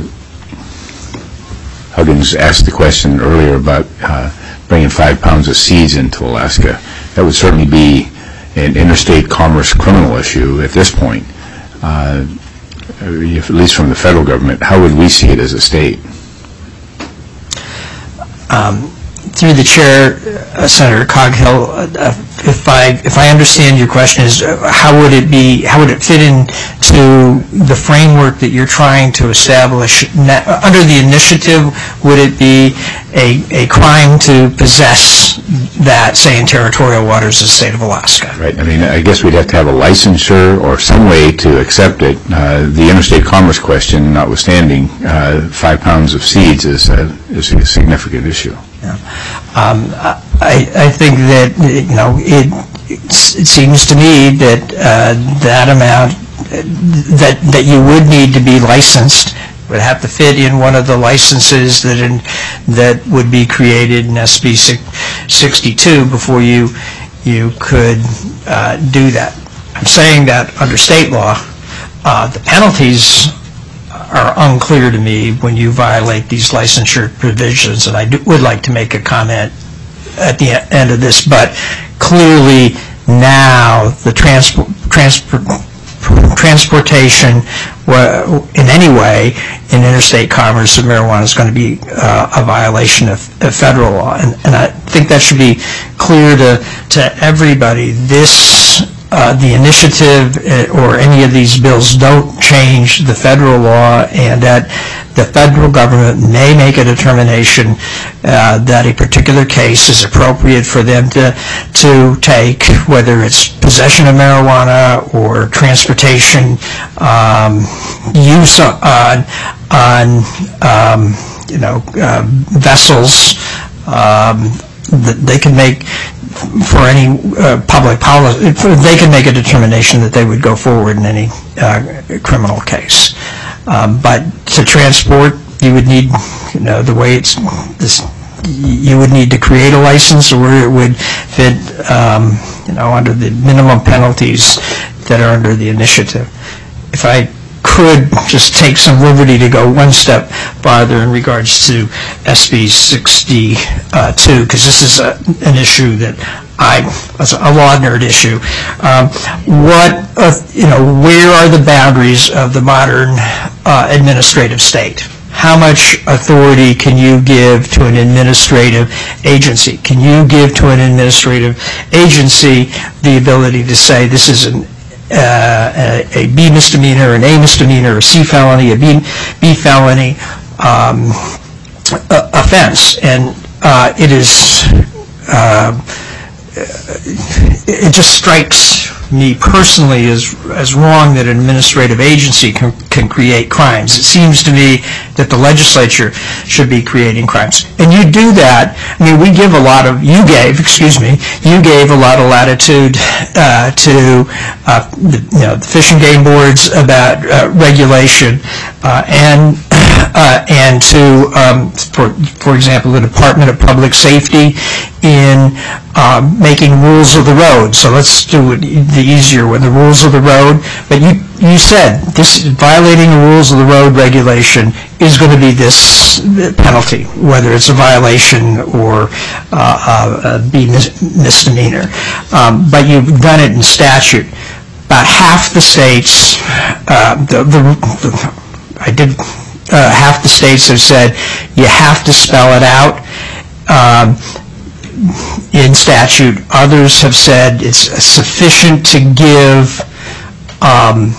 Huggins asked the question earlier about uh, bringing five pounds of seeds into Alaska. That would certainly be an interstate commerce criminal issue at this point, uh, at least from the federal government. How would we see it as a state? Um, Through the chair, uh, Senator Coghill, uh, if I if I understand your question, is uh, how would it be? How would it fit into the framework that you're trying to establish na- under the initiative? Would it be a a crime to possess that, say, in territorial waters of the state of Alaska? Right. I mean, I guess we'd have to have a licensure or some way to accept it. Uh, the interstate commerce question, notwithstanding, uh, five pounds of seeds is a, is a significant issue. Yeah. Um, I, I think that, you know, it, it seems to me that uh, that amount, that that you would need to be licensed, would have to fit in one of the licenses that in, that would be created in S B sixty-two before you you could uh, do that. I'm saying that under state law, uh, the penalties are unclear to me when you violate these licensure provisions, and I do, would like to make a comment at the end of this, but clearly now the transport, transport, transportation in any way in interstate commerce of marijuana is going to be uh, a violation of, of federal law, and, and I think that should be clear to, to everybody. This Uh, the initiative uh, or any of these bills don't change the federal law, and that the federal government may make a determination uh, that a particular case is appropriate for them to to take, whether it's possession of marijuana or transportation, um, use on on um, you know uh, vessels. Um, that they can make for any uh, public policy, they can make a determination that they would go forward in any uh, criminal case. Um, but to transport, you would need, you know, the way it's this, you would need to create a license, or it would fit, um, you know, under the minimum penalties that are under the initiative. If I could just take some liberty to go one step farther in regards to S B sixty-two, because this is a, an issue that I, it's a law nerd issue. Um, what, uh, you know, where are the boundaries of the modern uh, administrative state? How much authority can you give to an administrative agency? Can you give to an administrative agency the ability to say this is an Uh, a, a B misdemeanor, an A misdemeanor, a C felony, a B, B felony um, uh, offense, and uh, it is uh, it just strikes me personally as as wrong that an administrative agency can, can create crimes. It seems to me that the legislature should be creating crimes. And you do that, I mean, we give a lot of, you gave, excuse me, you gave a lot of latitude uh, to uh, the, you know, the Fish and Game Boards about uh, regulation uh, and uh, and to, um, for, for example, the Department of Public Safety in um, making rules of the road. So let's do it the easier one, the rules of the road. But you, you said this violating the rules of the road regulation is going to be this penalty, whether it's a violation or uh, uh, be mis- misdemeanor. Um, but you've done it in statute. About half the states, uh, the, the, the I did. Uh, half the states have said you have to spell it out um, in statute. Others have said it's sufficient to give um,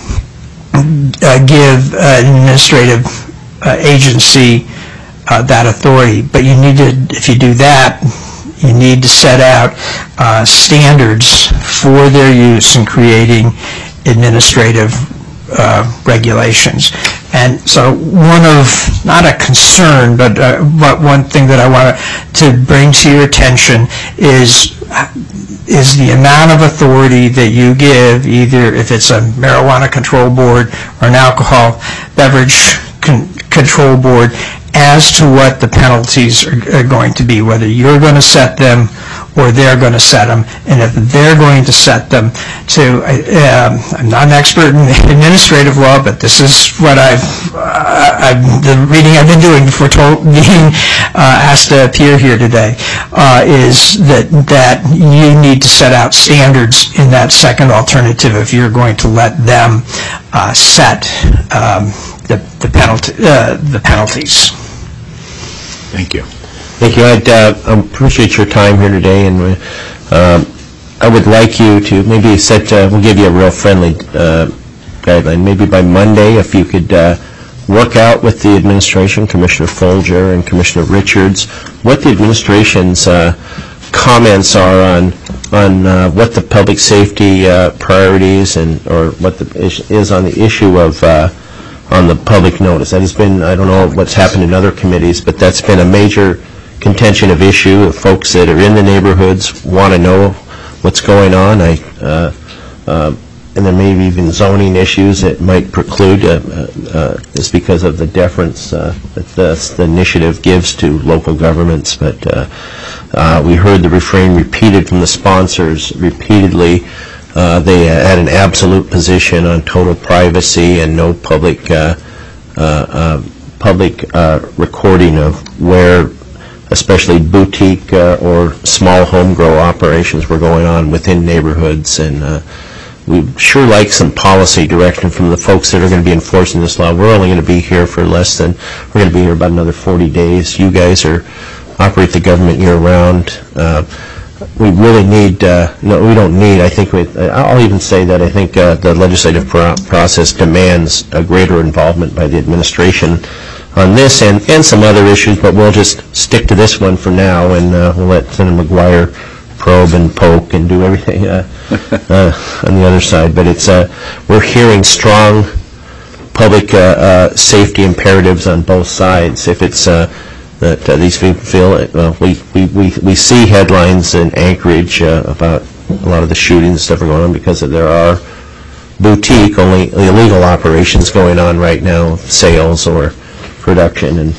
uh, give an administrative uh, agency uh, that authority. But you need to, if you do that, you need to set out uh, standards for their use in creating administrative uh, regulations. And so one of, not a concern, but uh, but one thing that I want to bring to your attention is is the amount of authority that you give, either if it's a marijuana control board or an alcohol beverage con- control board, as to what the penalties are, are going to be, whether you're going to set them or they're going to set them. And if they're going to set them to, uh, I'm not an expert in administrative law, but this is what I've, uh, I've the reading I've been doing before told, being uh, asked to appear here today, uh, is that, that you need to set out standards in that second alternative if you're going to let them uh, set um, the, the, penalty, uh, the penalties. Thank you. Thank you. I'd uh, appreciate your time here today, and uh, I would like you to maybe set, uh, we'll give you a real friendly uh, guideline, maybe by Monday, if you could uh, work out with the administration, Commissioner Folger and Commissioner Richards, what the administration's uh, comments are on on uh, what the public safety uh, priorities and or what the is, is on the issue of uh, on the public notice. That has been, I don't know what's happened in other committees, but that's been a major contention of issue. Of folks that are in the neighborhoods want to know what's going on. I, uh, uh, and there may be even zoning issues that might preclude, uh, uh, is because of the deference uh, that the, the initiative gives to local governments. But uh, uh, we heard the refrain repeated from the sponsors repeatedly. Uh, they had an absolute position on total privacy and no public uh, uh, uh, public uh, recording of where, especially boutique uh, or small home grow operations were going on within neighborhoods. And uh, we sure like some policy direction from the folks that are going to be enforcing this law. We're only going to be here for less than, we're going to be here about another forty days. You guys are operate the government year-round. Uh, We really need, uh, no, we don't need, I think, we, I'll even say that I think uh, the legislative pro- process demands a greater involvement by the administration on this and, and some other issues, but we'll just stick to this one for now, and uh, we'll let Senator McGuire probe and poke and do everything uh, uh, on the other side. But it's, uh, we're hearing strong public uh, uh, safety imperatives on both sides. If it's uh, that uh, these people feel, well, we, we, we, we see headlines in Anchorage uh, about a lot of the shootings and stuff are going on because of there are boutique, only illegal operations going on right now, sales or production, and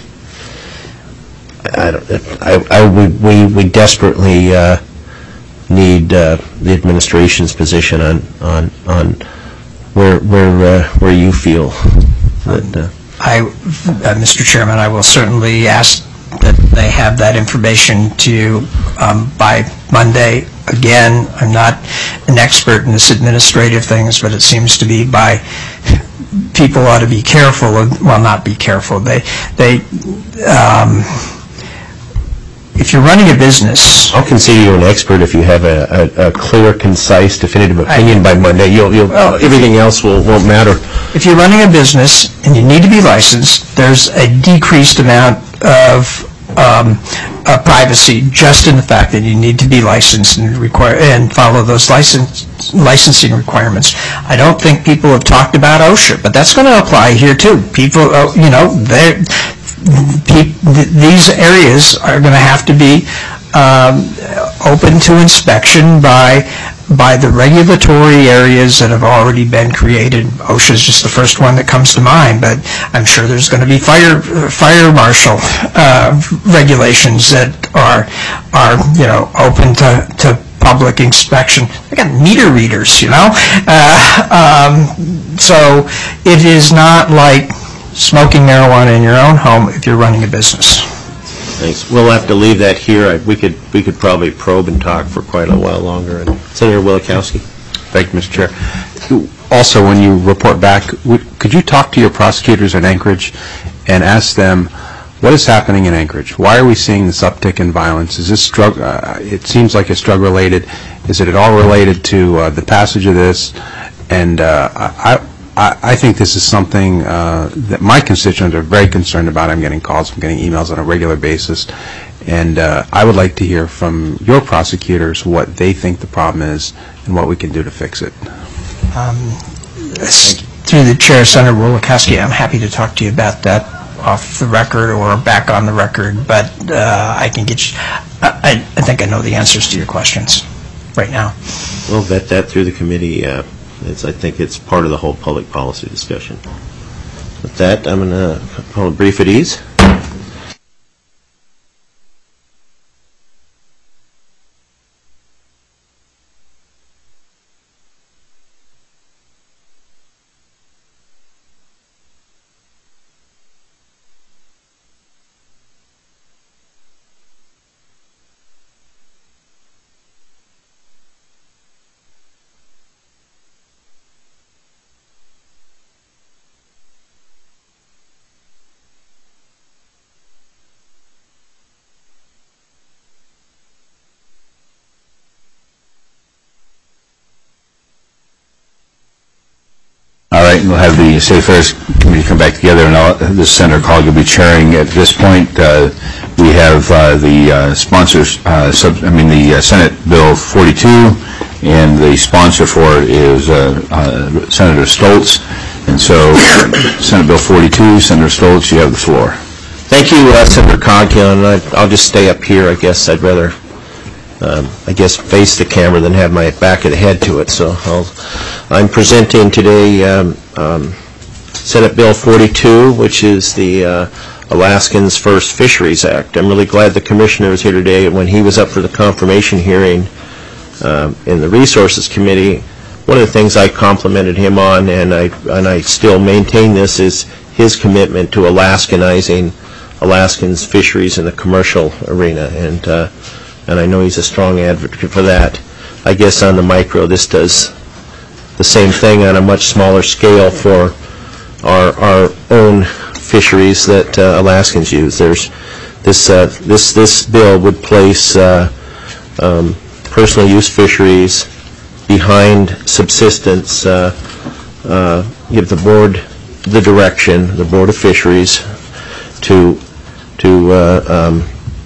I don't, I, I would, we, we desperately uh, need uh, the administration's position on, on, on where, where, uh, where you feel that. Uh, I, uh, Mister Chairman, I will certainly ask that they have that information to you um, by Monday. Again, I'm not an expert in this administrative things, but it seems to be by people ought to be careful of, well, not be careful. They, they, um, if you're running a business, I'll consider you an expert if you have a, a, a clear, concise, definitive opinion I, by Monday. You'll, you'll, well, everything else will, won't matter. If you're running a business and you need to be licensed, there's a decreased amount of um, uh, privacy just in the fact that you need to be licensed and require and follow those license licensing requirements. I don't think people have talked about OSHA, but that's going to apply here too. People, uh, you know, they these areas are going to have to be um, open to inspection by by the regulatory areas that have already been created. OSHA is just the first one that comes to mind, but I'm sure there's going to be fire fire marshal uh, regulations that are are you know open to, to public inspection. They got meter readers, you know. Uh, um, so it is not like smoking marijuana in your own home if you're running a business. Thanks. We'll have to leave that here. I, we could we could probably probe and talk for quite a while longer. And Senator Wielechowski. Thank you, Mister Chair. Also, when you report back, would, could you talk to your prosecutors in Anchorage and ask them what is happening in Anchorage? Why are we seeing this uptick in violence? Is this drug? Uh, it seems like it's drug related. Is it at all related to uh, the passage of this? And uh, I. I think this is something uh, that my constituents are very concerned about. I'm getting calls, I'm getting emails on a regular basis, and uh, I would like to hear from your prosecutors what they think the problem is and what we can do to fix it. Um, through the chair, Senator Wielechowski, I'm happy to talk to you about that off the record or back on the record, but uh, I can get you, I, I think I know the answers to your questions right now. We'll vet that through the committee. Uh, It's, I think it's part of the whole public policy discussion. With that, I'm going to call a brief at ease. And we'll have the State Affairs Committee come back together, and I'll, this Senator Cogg will be chairing. At this point, uh, we have uh, the uh, sponsors, uh, sub, I mean the uh, Senate Bill forty-two, and the sponsor for it is uh, uh, Senator Stoltz. And so, Senate Bill forty-two, Senator Stoltz, you have the floor. Thank you, uh, Senator Cogg. And I, I'll just stay up here. I guess I'd rather, um, I guess, face the camera than have my back of the head to it. So I'll, I'm presenting today um, um, Senate Bill forty-two, which is the uh, Alaskans First Fisheries Act. I'm really glad the commissioner was here today. When he was up for the confirmation hearing um, in the Resources Committee, one of the things I complimented him on, and I and I still maintain this, is his commitment to Alaskanizing Alaskans' fisheries in the commercial arena, and uh, and I know he's a strong advocate for that. I guess on the micro, this does the same thing on a much smaller scale for our our own fisheries that uh, Alaskans use. There's this uh, this this bill would place uh, um, personal use fisheries behind subsistence. Uh, uh, give the board the direction, the Board of Fisheries, to to uh, um,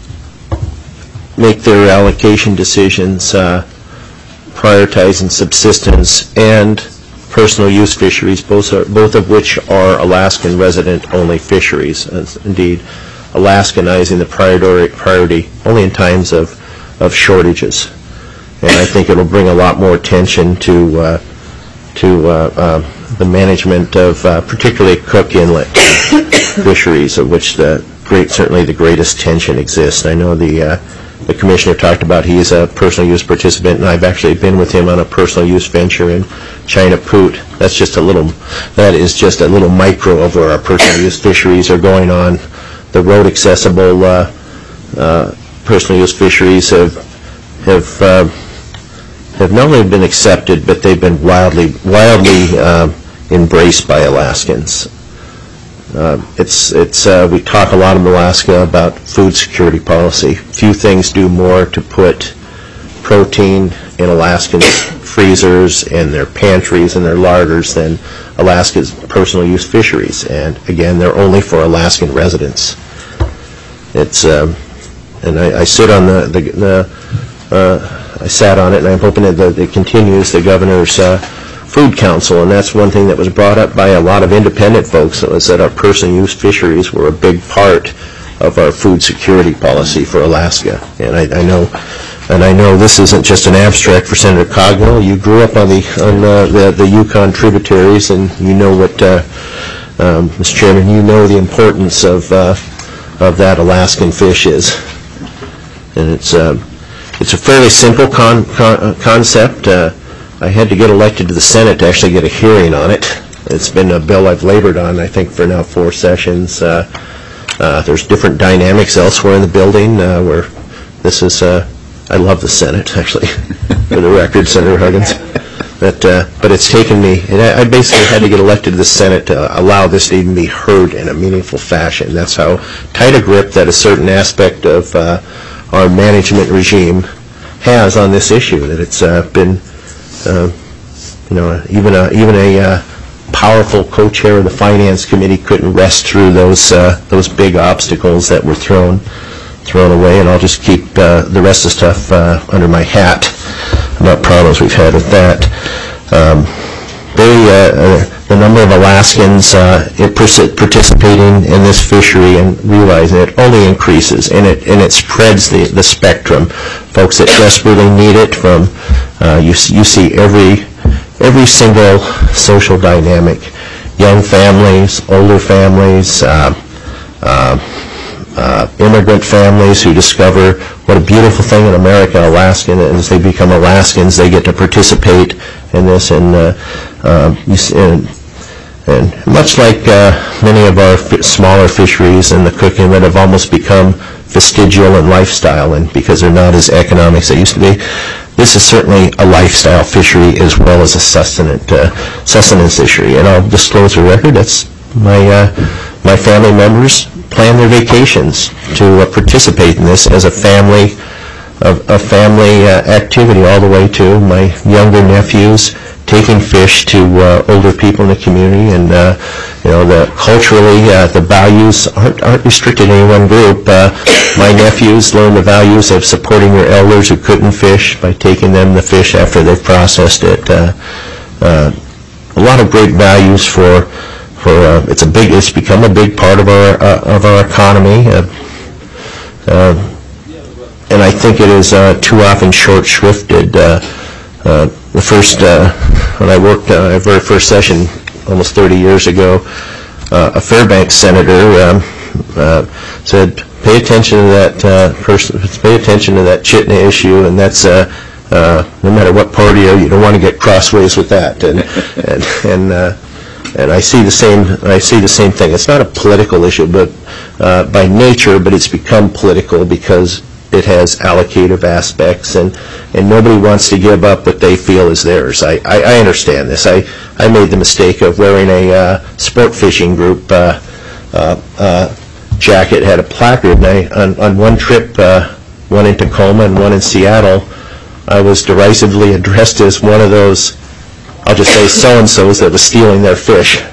make their allocation decisions, uh, prioritizing subsistence and personal use fisheries, both are, both of which are Alaskan resident-only fisheries. As indeed, Alaskanizing the priority priority only in times of of shortages, and I think it'll bring a lot more attention to uh, to uh, uh, the management of uh, particularly Cook Inlet fisheries, of which the great certainly the greatest tension exists. I know the uh, the commissioner talked about he is a personal use participant, and I've actually been with him on a personal use venture in China Poot. That's just a little, that is just a little micro of where our personal use fisheries are going on. The road accessible uh, uh, personal use fisheries have have uh, have not only been accepted, but they've been wildly wildly uh, embraced by Alaskans. Uh, it's it's uh, we talk a lot in Alaska about food security policy. Few things do more to put protein in Alaskans' freezers and their pantries and their larders than Alaska's personal use fisheries. And again, they're only for Alaskan residents. it's, um, and I, I sit on the, the, the uh, I sat on it, and I'm hoping that the- it continues the governor's uh, food council, and that's one thing that was brought up by a lot of independent folks, was that our personal use fisheries were a big part of our food security policy for Alaska. And I, I know, and I know this isn't just an abstract for Senator Coghill. You grew up on the on uh, the, the Yukon tributaries, and you know what, uh, um, Mister Chairman, you know the importance of uh, of that Alaskan fish is. And it's uh, it's a fairly simple con con concept. Uh, I had to get elected to the Senate to actually get a hearing on it. It's been a bill I've labored on, I think, for now four sessions. Uh, uh, there's different dynamics elsewhere in the building uh, where this is, uh, I love the Senate, actually, for the record, Senator Huggins. But, uh, but it's taken me, and I, I basically had to get elected to the Senate to allow this to even be heard in a meaningful fashion. That's how tight a grip that a certain aspect of uh, our management regime has on this issue, that it's uh, been, uh, you know, even a, even a uh, powerful co-chair of the Finance Committee couldn't rest through those uh, those big obstacles that were thrown thrown away, and I'll just keep uh, the rest of the stuff uh, under my hat about problems we've had with that. Um, very, uh, uh, the number of Alaskans uh, participating in this fishery and realizing it only increases, and it and it spreads the the spectrum. Folks that desperately need it, from uh, you you see every every single social dynamic, young families, older families, uh, uh, uh, immigrant families who discover what a beautiful thing in America, Alaskan, and as they become Alaskans, they get to participate in this. And, uh, uh, you see, and, and much like uh, many of our f smaller fisheries and the cooking that have almost become vestigial and lifestyle, and because they're not as economic as they used to be, this is certainly a lifestyle fishery as well as a sustenance, uh, sustenance fishery. And I'll disclose a record. That's my, uh, my family members plan their vacations to uh, participate in this as a family, a, a family uh, activity, all the way to my younger nephews taking fish to uh, older people in the community. And uh, you know, the culturally uh, the values aren't aren't restricted to any one group. Uh, my nephews learn the values of supporting your elders who couldn't fish by taking them the fish after they've processed it. Uh, uh, a lot of great values for for uh, it's a big it's become a big part of our uh, of our economy. Uh, uh, and I think it is uh, too often short-shrifted. Uh, uh, the first uh, when I worked uh, our very first session almost thirty years ago, uh, a Fairbanks senator um, uh, said, "Pay attention to that uh, person. Pay attention to that Chitna issue, and that's uh, uh, no matter what party you're, you don't want to get crossways with that." And and and, uh, and I see the same. I see the same thing. It's not a political issue, but uh, by nature, but it's become political because it has allocative aspects, and and nobody wants to give up what they feel is theirs. I, I, I understand this. I, I made the mistake of wearing a uh, sport fishing group uh, uh, uh, jacket, had a placard, and I, on, on one trip, uh, one in Tacoma and one in Seattle, I was derisively addressed as one of those, I'll just say so-and-sos that was stealing their fish.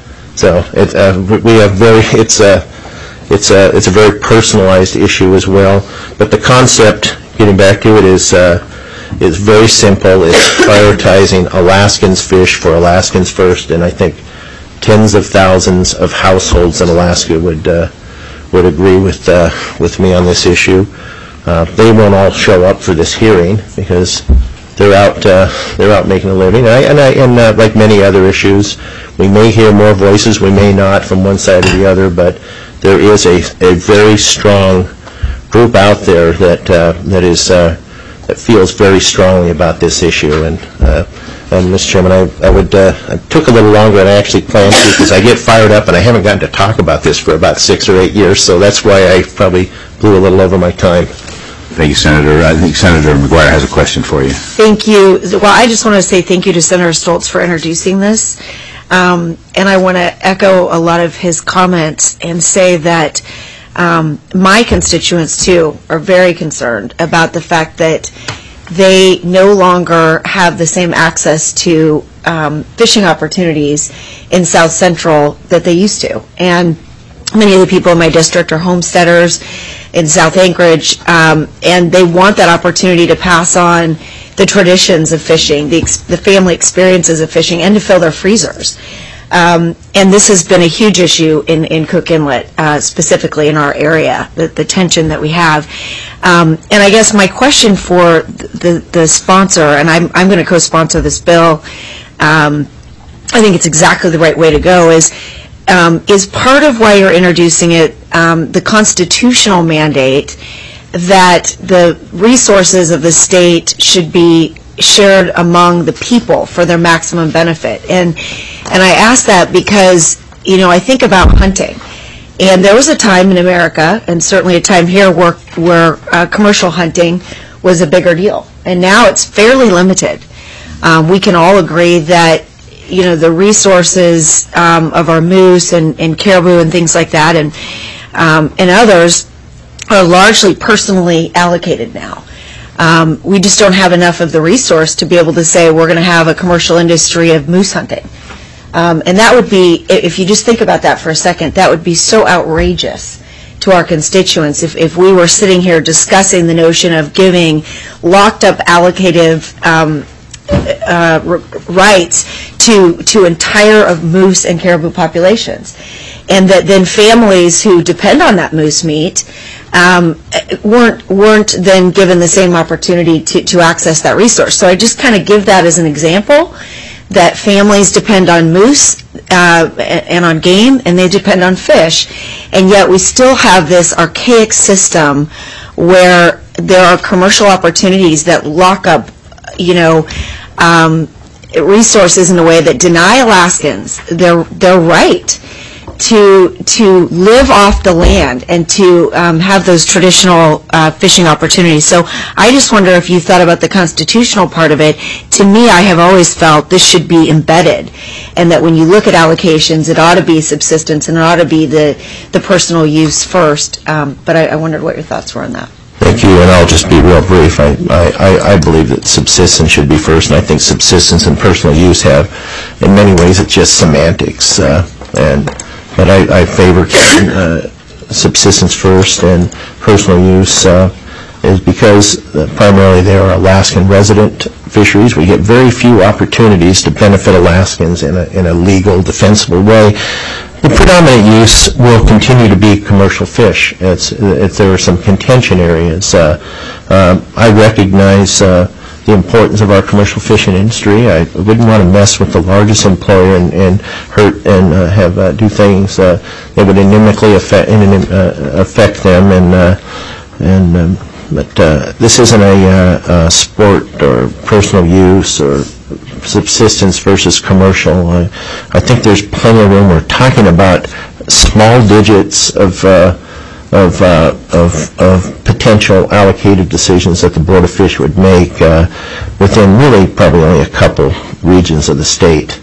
So it, uh, we have very, it's a, It's a, it's a very personalized issue as well. But the concept, getting back to it, is, uh, is very simple. It's prioritizing Alaskans' fish for Alaskans first, and I think tens of thousands of households in Alaska would, uh, would agree with, uh, with me on this issue. Uh, they won't all show up for this hearing because they're out, uh, they're out making a living. And, I, and, I, and uh, like many other issues, we may hear more voices, we may not, from one side or the other, but there is a, a very strong group out there that uh, that is uh, that feels very strongly about this issue. And uh, and Mister Chairman, I, I would uh, I took a little longer than I actually planned to because I get fired up and I haven't gotten to talk about this for about six or eight years. So that's why I probably blew a little over my time. Thank you, Senator. I think Senator McGuire has a question for you. Thank you. Well, I just want to say thank you to Senator Stoltz for introducing this. Um, and I want to echo a lot of his comments and say that um, my constituents, too, are very concerned about the fact that they no longer have the same access to um, fishing opportunities in South Central that they used to. And many of the people in my district are homesteaders in South Anchorage, um, and they want that opportunity to pass on the traditions of fishing, the, ex- the family experiences of fishing, and to fill their freezers. Um, and this has been a huge issue in, in Cook Inlet, uh, specifically in our area, the, the tension that we have. Um, and I guess my question for the, the, the sponsor, and I'm, I'm going to co-sponsor this bill, um, I think it's exactly the right way to go, is um, is part of why you're introducing it um, the constitutional mandate that the resources of the state should be shared among the people for their maximum benefit. And and I ask that because, you know, I think about hunting. And there was a time in America, and certainly a time here, where, where uh, commercial hunting was a bigger deal. And now it's fairly limited. Um, we can all agree that, you know, the resources um, of our moose and, and caribou and things like that, and um, and others, are largely personally allocated now. Um, we just don't have enough of the resource to be able to say we're going to have a commercial industry of moose hunting. Um, and that would be, if you just think about that for a second, that would be so outrageous to our constituents if, if we were sitting here discussing the notion of giving locked up allocative um, uh, r- rights to, to entire of moose and caribou populations. And that then families who depend on that moose meat um, weren't weren't then given the same opportunity to, to access that resource. So I just kind of give that as an example, that families depend on moose uh, and on game, and they depend on fish, and yet we still have this archaic system where there are commercial opportunities that lock up, you know, um, resources in a way that deny Alaskans their their right to to live off the land and to um, have those traditional uh, fishing opportunities. So I just wonder if you thought about the constitutional part of it. To me, I have always felt this should be embedded, and that when you look at allocations, it ought to be subsistence and it ought to be the, the personal use first. Um, but I, I wondered what your thoughts were on that. Thank you, and I'll just be real brief. I, I, I believe that subsistence should be first, and I think subsistence and personal use have, in many ways, it's just semantics. Uh, and But I, I favor keeping uh, subsistence first and personal use uh, is because uh, primarily they are Alaskan resident fisheries. We get very few opportunities to benefit Alaskans in a, in a legal, defensible way. The predominant use will continue to be commercial fish. It's, if there are some contention areas, uh, uh, I recognize uh, the importance of our commercial fishing industry. I wouldn't want to mess with the largest employer and, and hurt and uh, have uh, do things uh, that would inimically affect uh, affect them. And uh, and um, but uh, this isn't a, uh, a sport or personal use or subsistence versus commercial. I, I think there's plenty of room. We're talking about small digits of. Uh, Of, uh, of of potential allocated decisions that the Board of Fish would make uh, within really probably only a couple regions of the state.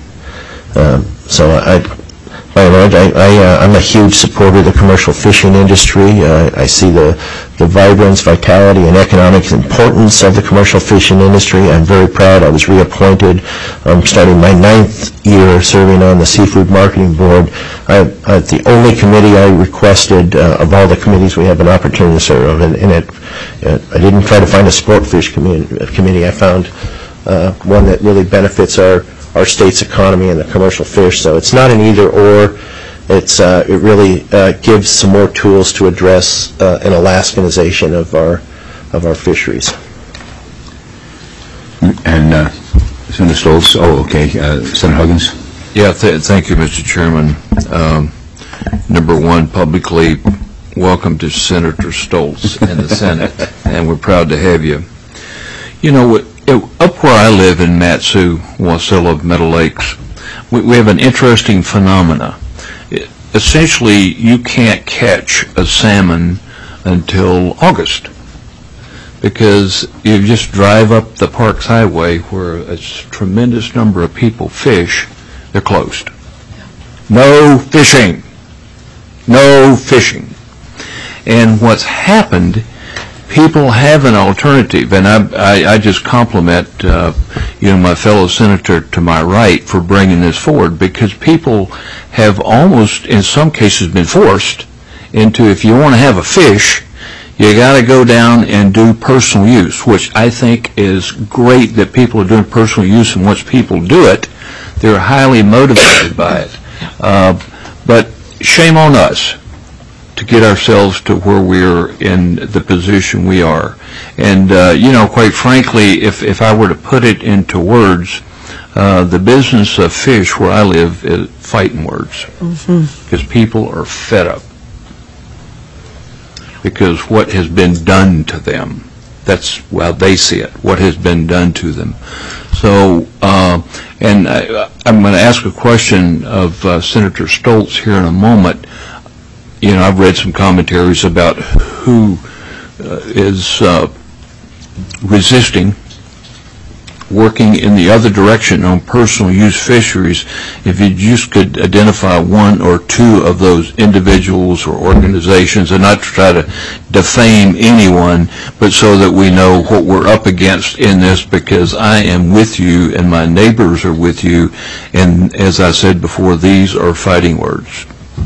Um, so I, by and large, I, I, uh, I'm a huge supporter of the commercial fishing industry. Uh, I see the, the vibrance, vitality, and economic importance of the commercial fishing industry. I'm very proud. I was reappointed um, starting my ninth year serving on the Seafood Marketing Board. I, uh, the only committee I requested uh, of all the committees we have an opportunity to serve, and, and it, uh, I didn't try to find a sport fish committee. committee. I found uh, one that really benefits our our state's economy and the commercial fish. So it's not an either or. It's uh, it really uh, gives some more tools to address uh, an Alaskanization of our of our fisheries. And uh, Senator Stoltz. Oh, okay. Uh, Senator Huggins. Yeah. Th- thank you, Mister Chairman. Um, number one, publicly welcome to Senator Stoltz in the Senate, and we're proud to have you. You know what? Up where I live in Mat-Su, Wasilla, Meadow Lakes, we, we have an interesting phenomena. It, essentially, you can't catch a salmon until August because you just drive up the Parks Highway where a tremendous number of people fish, they're closed. No fishing. No fishing. And what's happened, people have an alternative, and I, I, I just compliment uh, you know, my fellow senator to my right for bringing this forward, because people have almost, in some cases, been forced into, if you want to have a fish, you got to go down and do personal use, which I think is great that people are doing personal use, and once people do it, they're highly motivated by it. Uh, but shame on us to get ourselves to where we're in the position we are. And, uh, you know, quite frankly, if, if I were to put it into words, uh, the business of fish where I live is fighting words. Because mm-hmm. people are fed up. Because what has been done to them, that's how well, they see it, what has been done to them. So, uh, and I, I'm going to ask a question of uh, Senator Stoltz here in a moment. You know, I've read some commentaries about who uh, is uh, resisting working in the other direction on personal use fisheries. If you just could identify one or two of those individuals or organizations, and not to try to defame anyone, but so that we know what we're up against in this, because I am with you and my neighbors are with you, and as I said before, these are fighting words.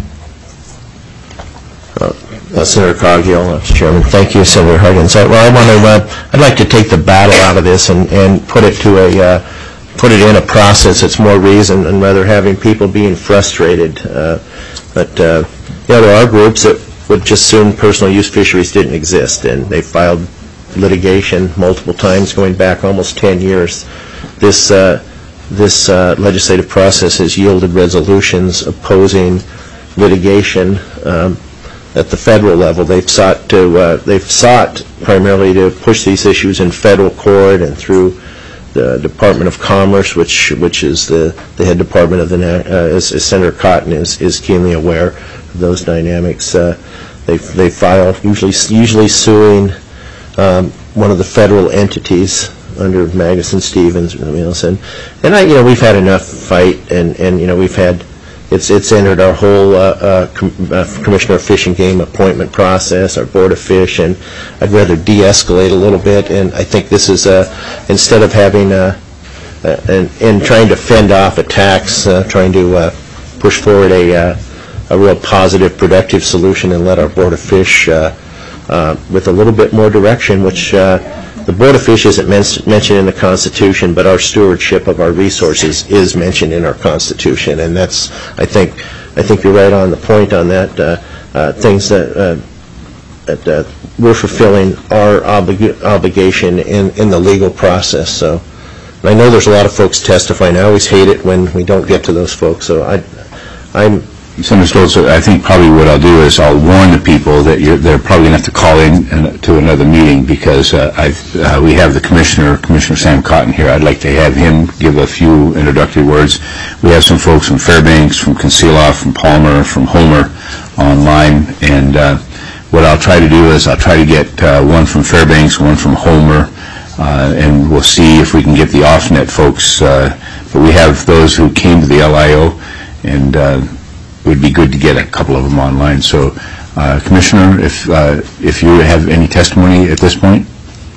Uh, Senator Coghill, uh, Chairman. Thank you, Senator Huggins. I, well, I want to. Uh, I'd like to take the battle out of this and, and put it to a uh, put it in a process that's more reasoned, and rather having people being frustrated. Uh, but uh, yeah, there are groups that would just assume personal use fisheries didn't exist, and they filed litigation multiple times, going back almost ten years. This uh, this uh, legislative process has yielded resolutions opposing litigation. Um, At the federal level, they've sought to uh, they've sought primarily to push these issues in federal court and through the Department of Commerce, which which is the, the head department of the uh, as, as Senator Cotton is is keenly aware of those dynamics. Uh, they they file usually usually suing um, one of the federal entities under Magnuson Stevens, you know, and and I you know we've had enough fight, and and you know we've had. It's it's entered our whole uh, uh, com uh, Commissioner of Fish and Game appointment process, our Board of Fish, and I'd rather de-escalate a little bit. And I think this is uh, instead of having uh, uh, and, and trying to fend off attacks, uh, trying to uh, push forward a uh, a real positive, productive solution, and let our Board of Fish uh, uh, with a little bit more direction, which. Uh, The Board of Fish isn't men mentioned in the Constitution, but our stewardship of our resources is mentioned in our Constitution, and that's, I think, I think you're right on the point on that. Uh, uh, things that uh, that uh, we're fulfilling our oblig obligation in in the legal process. So, and I know there's a lot of folks testifying. I always hate it when we don't get to those folks. So I, I'm. Senator Stoltz, I think probably what I'll do is I'll warn the people that you're, they're probably going to have to call in to another meeting, because uh, I've, uh, we have the Commissioner, Commissioner Sam Cotton here. I'd like to have him give a few introductory words. We have some folks from Fairbanks, from Concealoff, from Palmer, from Homer online, and uh, what I'll try to do is I'll try to get uh, one from Fairbanks, one from Homer, uh, and we'll see if we can get the off-net folks. Uh, but we have those who came to the L I O, and uh, it would be good to get a couple of them online. So, uh, Commissioner, if uh, if you have any testimony at this point.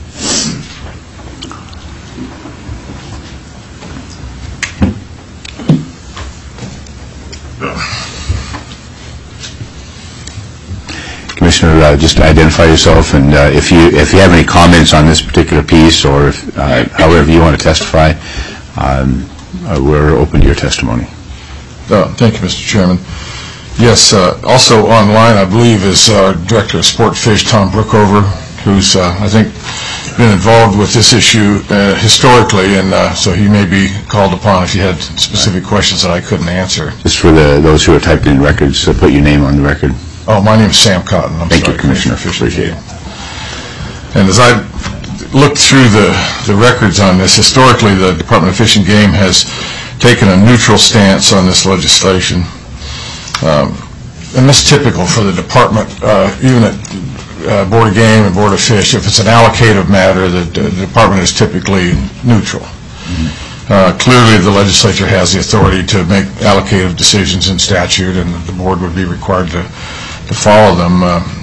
Commissioner, uh, just identify yourself, and uh, if you if you have any comments on this particular piece, or if, uh, however you want to testify, um, uh, we're open to your testimony. Uh, thank you, Mister Chairman. Yes, uh, also online, I believe, is our Director of Sport Fish, Tom Brookover, who's, uh, I think, been involved with this issue uh, historically, and uh, so he may be called upon if you had specific questions that I couldn't answer. Just for the those who are typing in records, uh, put your name on the record. Oh, my name is Sam Cotton. I'm Thank sorry, you, Commissioner. Commissioner Appreciate it. And as I looked through the, the records on this, historically the Department of Fish and Game has taken a neutral stance on this legislation. Um, and that's typical for the department, uh, even at uh, Board of Game and Board of Fish. If it's an allocative matter, the, the department is typically neutral. Mm-hmm. uh, clearly the legislature has the authority to make allocative decisions in statute, and the board would be required to, to follow them. Uh,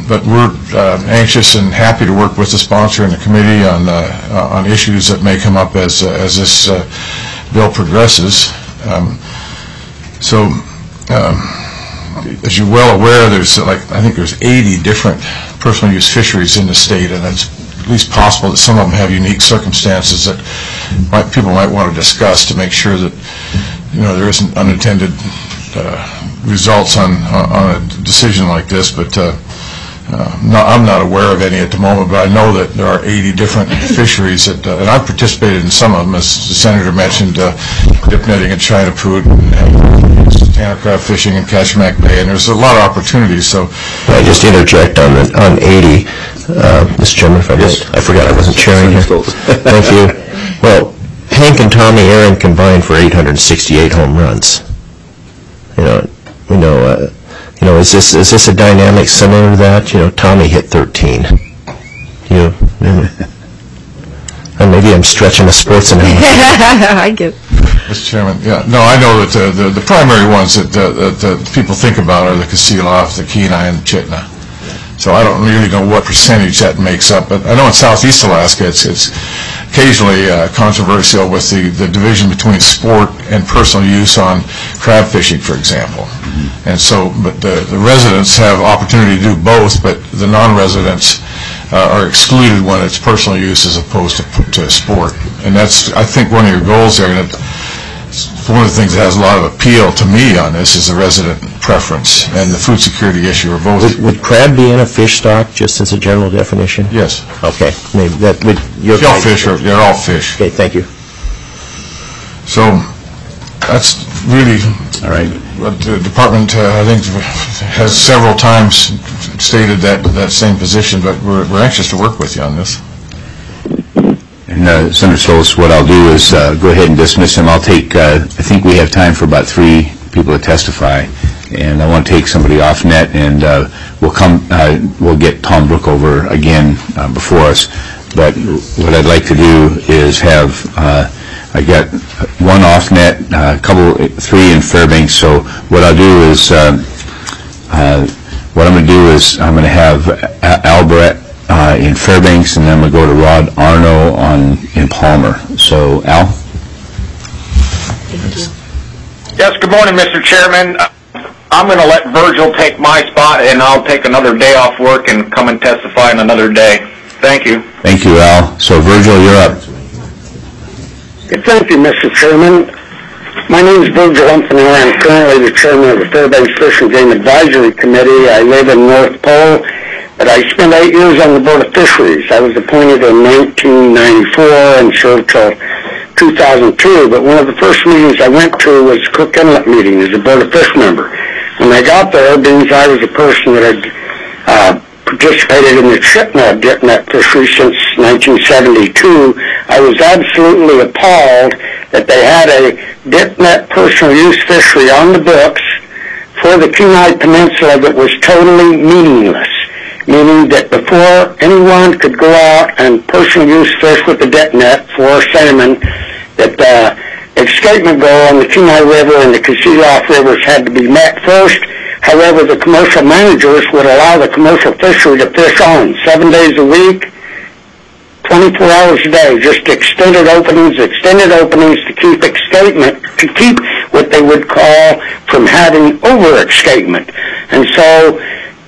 but we're uh, anxious and happy to work with the sponsor and the committee on uh, on issues that may come up as uh, as this uh, bill progresses. Um, so, um, as you're well aware, there's like I think there's eighty different personal use fisheries in the state, and it's at least possible that some of them have unique circumstances that might, people might want to discuss to make sure that you know there isn't unintended uh, results on on a decision like this. But uh, uh, not, I'm not aware of any at the moment, but I know that there are eighty different fisheries that, uh, and I've participated in some of them, as the Senator mentioned, uh, dip netting at China Pout and, and tanner crab fishing in Kachemak Bay, and there's a lot of opportunities. So I just interject on the, on eighty, uh, Mister Chairman, if I yes. might. I forgot I wasn't chairing here. Thank you. Well, Hank and Tommy Aaron combined for eight hundred sixty-eight home runs. You know, you know, uh, you know, is this is this a dynamic similar to that? You know, Tommy hit thirteen. You, maybe, and maybe I'm stretching a sports analogy. I get. Mister Chairman, yeah, no, I know that uh, the the primary ones that, uh, that uh, people think about are the Kasilof, the Kenai, and the Chitna. So I don't really know what percentage that makes up, but I know in Southeast Alaska it's it's occasionally uh, controversial with the, the division between sport and personal use on crab fishing, for example. Mm-hmm. And so, but the, the residents have opportunity to do both, but the non-residents uh, are excluded when it's personal use as opposed to, to sport. And that's, I think, one of your goals there. And it, one of the things that has a lot of appeal to me on this is the resident preference and the food security issue are both. Would, would crab be in a fish stock, just as a general definition? Yes. Okay. Maybe that would. Shellfish are, they're all fish. Okay, thank you. So that's really all right. What the department, uh, I think, has several times stated that that same position, but we're, we're anxious to work with you on this. And uh, Senator Stoltz, what I'll do is uh, go ahead and dismiss him. I'll take, uh, I think we have time for about three people to testify, and I want to take somebody off net, and uh, we'll come, uh, we'll get Tom Brookover again uh, before us. But what I'd like to do is have, uh, I got one off net, a uh, couple, three in Fairbanks. So what I'll do is, uh, uh, what I'm going to do is I'm going to have Albert Uh, in Fairbanks, and then we go to Rod Arno on in Palmer. So, Al? Yes, good morning, Mister Chairman. I'm going to let Virgil take my spot, and I'll take another day off work and come and testify on another day. Thank you. Thank you, Al. So, Virgil, you're up. Thank you, Mister Chairman. My name is Virgil Umfenor. I'm currently the chairman of the Fairbanks Fish and Game Advisory Committee. I live in North Pole. But I spent eight years on the Board of Fisheries. I was appointed in nineteen ninety-four and served till two thousand two. But one of the first meetings I went to was Cook Inlet meeting as a Board of Fish member. When I got there, being I was a person that had uh, participated in the Chitna dip net fishery since nineteen seventy-two, I was absolutely appalled that they had a dip net personal use fishery on the books for the Kenai Peninsula that was totally meaningless. Meaning that before anyone could go out and personal use fish with the dip net for salmon, that the escapement goal on the Kenai River and the Kasilof rivers had to be met first. However, the commercial managers would allow the commercial fishery to fish on seven days a week, twenty-four hours a day, just extended openings, extended openings to keep escapement, to keep what they would call from having over-escapement. And so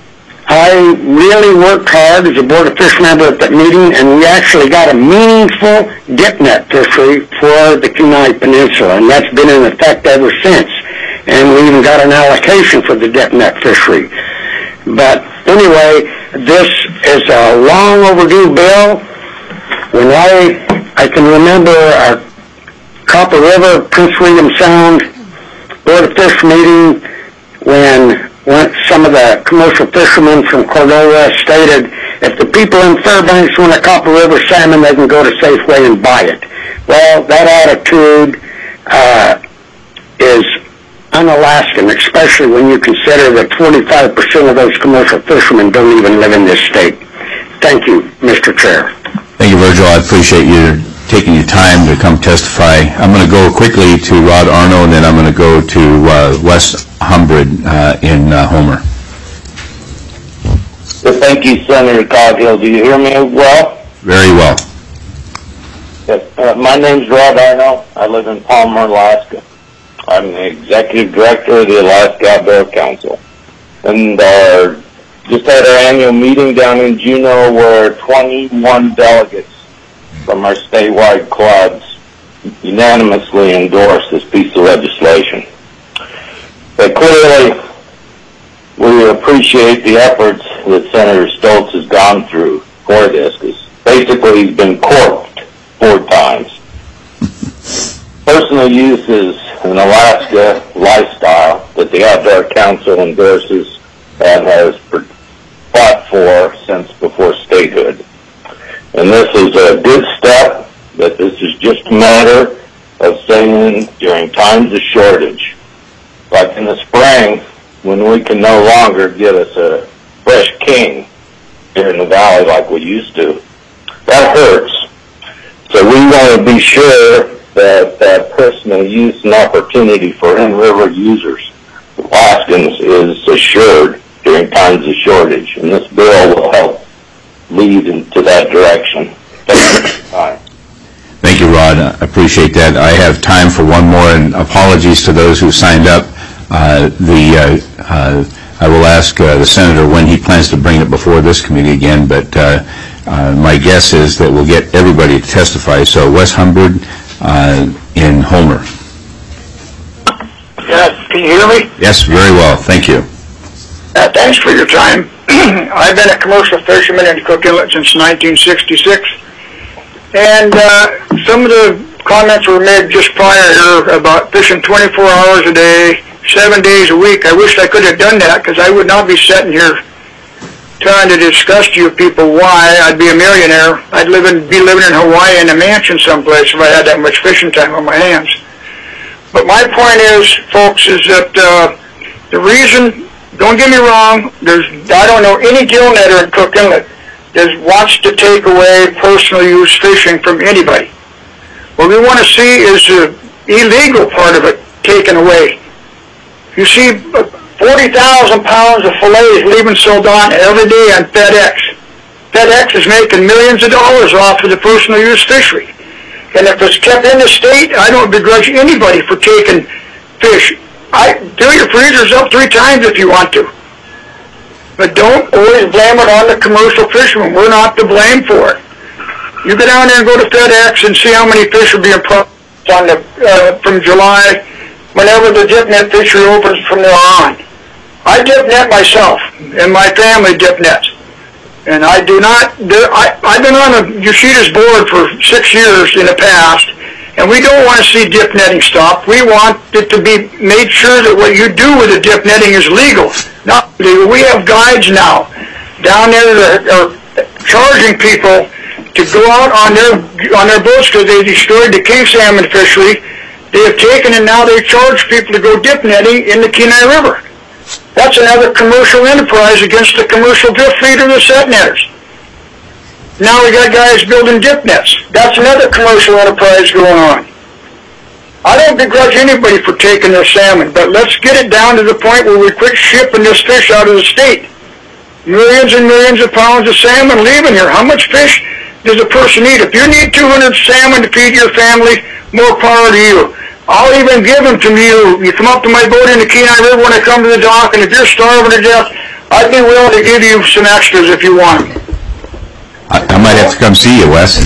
I really worked hard as a Board of Fish member at that meeting, and we actually got a meaningful dip net fishery for the Kenai Peninsula, and that's been in effect ever since. And we even got an allocation for the dip net fishery. But anyway, this is a long overdue bill. When I, I can remember our Copper River, Prince William Sound Board of Fish meeting when When some of the commercial fishermen from Cordova stated, if the people in Fairbanks want a Copper River salmon, they can go to Safeway and buy it. Well, that attitude uh, is un-Alaskan, especially when you consider that forty-five percent of those commercial fishermen don't even live in this state. Thank you, Mister Chair. Thank you, Virgil. I appreciate you taking your time to come testify. I'm going to go quickly to Rod Arno, and then I'm going to go to uh, Wes Humbred uh, in uh, Homer. Thank you, Senator Coghill. Do you hear me well? Very well. Yes. Uh, my name's Rod Arno. I live in Palmer, Alaska. I'm the executive director of the Alaska Outdoor Council. And uh, just had our annual meeting down in Juneau where twenty-one delegates from our statewide clubs unanimously endorsed this piece of legislation. But clearly, we appreciate the efforts that Senator Stoltz has gone through for this, because basically he's been corked four times. Personal use is an Alaska lifestyle that the Outdoor Council endorses and has fought for since before statehood. And this is a good step, but this is just a matter of saying during times of shortage, like in the spring, when we can no longer get us a fresh king here in the valley like we used to, that hurts. So we want to be sure that that personal use and opportunity for in-river users, Alaskans, is assured during times of shortage, and this bill will help lead into that direction. Thank you for your time. Thank you, Rod. I appreciate that. I have time for one more, and apologies to those who signed up. Uh, the uh, uh, I will ask uh, the Senator when he plans to bring it before this committee again, but uh, uh, my guess is that we'll get everybody to testify. So Wes Humbird uh, in Homer. Yes, can you hear me? Yes, very well. Thank you. Uh, thanks for your time. I've been a commercial fisherman in Cook Inlet since nineteen sixty-six, and uh, some of the comments were made just prior here about fishing twenty-four hours a day, seven days a week. I wish I could have done that, because I would not be sitting here trying to discuss to you people why I'd be a millionaire. I'd live in, be living in Hawaii in a mansion someplace if I had that much fishing time on my hands. But my point is, folks, is that uh, the reason, don't get me wrong, there's, I don't know any gill netter in Cook Inlet that wants to take away personal use fishing from anybody. What we want to see is the illegal part of it taken away. You see forty thousand pounds of fillets leaving Soldotna every day on FedEx. FedEx is making millions of dollars off of the personal use fishery. And if it's kept in the state, I don't begrudge anybody for taking fish. I fill your freezers up three times if you want to. But don't always blame it on the commercial fishermen. We're not to blame for it. You go down there and go to FedEx and see how many fish are being processed on the, uh, from July, whenever the dip net fishery opens from there on. I dip net myself, and my family dip nets. And I do not, I, I've been on the Yoshida's board for six years in the past, and we don't want to see dip netting stopped. We want it to be made sure that what you do with the dip netting is legal. Not legal. We have guides now down there that are charging people to go out on their on their boats because they destroyed the king salmon fishery. They have taken and now they charge people to go dip netting in the Kenai River. That's another commercial enterprise against the commercial drift feeder and the set netters. Now we got guys building dip nets. That's another commercial enterprise going on. I don't begrudge anybody for taking their salmon, but let's get it down to the point where we quit shipping this fish out of the state. Millions and millions of pounds of salmon leaving here. How much fish does a person eat? If you need two hundred salmon to feed your family, more power to you. I'll even give them to you. You come up to my boat in the Kenai River when I come to the dock, and if you're starving to death, I'd be willing to give you some extras if you want them. I, I might have to come see you, Wes.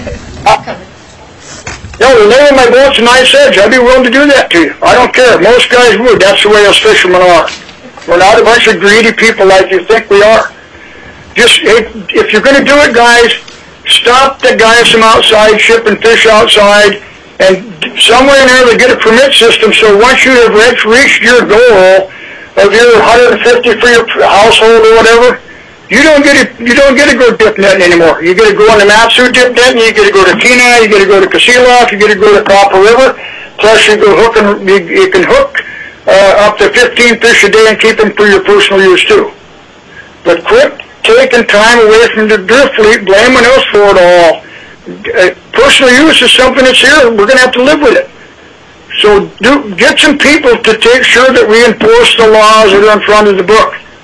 No, the name of my boat's Nice Edge. I'd be willing to do that to you. I don't care. Most guys would. That's the way us fishermen are. We're not a bunch of greedy people like you think we are. Just, if, if you're going to do it, guys, stop the guys from outside shipping fish outside, and somewhere in there they get a permit system so once you have reached, reached your goal of your one hundred fifty for your household or whatever, you don't get to, you don't get to go dip netting anymore. You get to go on the Matsu dip netting, you get to go to Kenai, you get to go to Kasilof, you get to go to Copper River, plus you go hook and, you, you can hook uh, up to fifteen fish a day and keep them for your personal use too. But quit taking time away from the drift fleet, blaming us for it all. Uh, personal use is something that's here. We're going to have to live with it. So do, get some people to take sure that we enforce the laws that are in front of the book.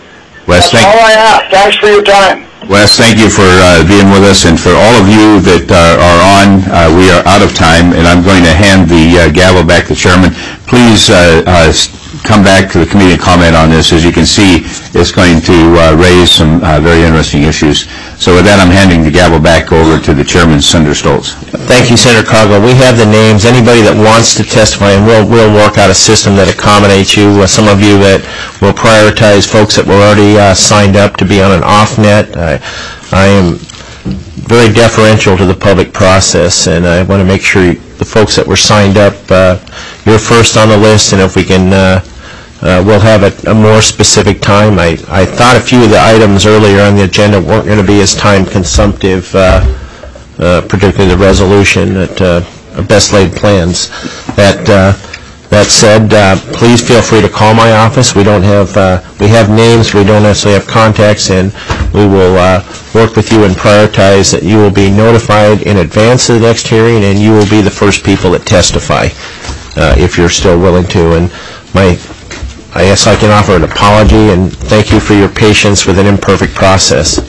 Wes, That's thank all I ask. Thanks for your time. Wes, thank you for uh, being with us, and for all of you that uh, are on, uh, we are out of time, and I'm going to hand the uh, gavel back to the chairman. Please uh, uh, come back to the committee and comment on this. As you can see, it's going to uh, raise some uh, very interesting issues. So with that, I'm handing the gavel back over to the chairman, Senator Stoltz. Thank you, Senator Cogwell. We have the names. Anybody that wants to testify, and we'll, we'll work out a system that accommodates you. Uh, some of you that will prioritize folks that were already uh, signed up to be on an off-net. Uh, I am very deferential to the public process, and I want to make sure you, the folks that were signed up, uh, you're first on the list, and if we can, uh, uh, we'll have a, a more specific time. I, I thought a few of the items earlier on the agenda weren't going to be as time-consumptive, uh, uh, particularly the resolution that uh, best laid plans. That uh, that said, uh, please feel free to call my office. We don't have uh, we have names, we don't necessarily have contacts, and we will uh, work with you and prioritize that you will be notified in advance of the next hearing, and you will be the first people that testify uh, if you're still willing to. And my, I guess I can offer an apology and thank you for your patience with an imperfect process.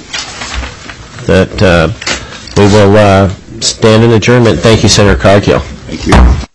That uh, we will uh, stand in adjournment. Thank you, Senator Coghill. Thank you.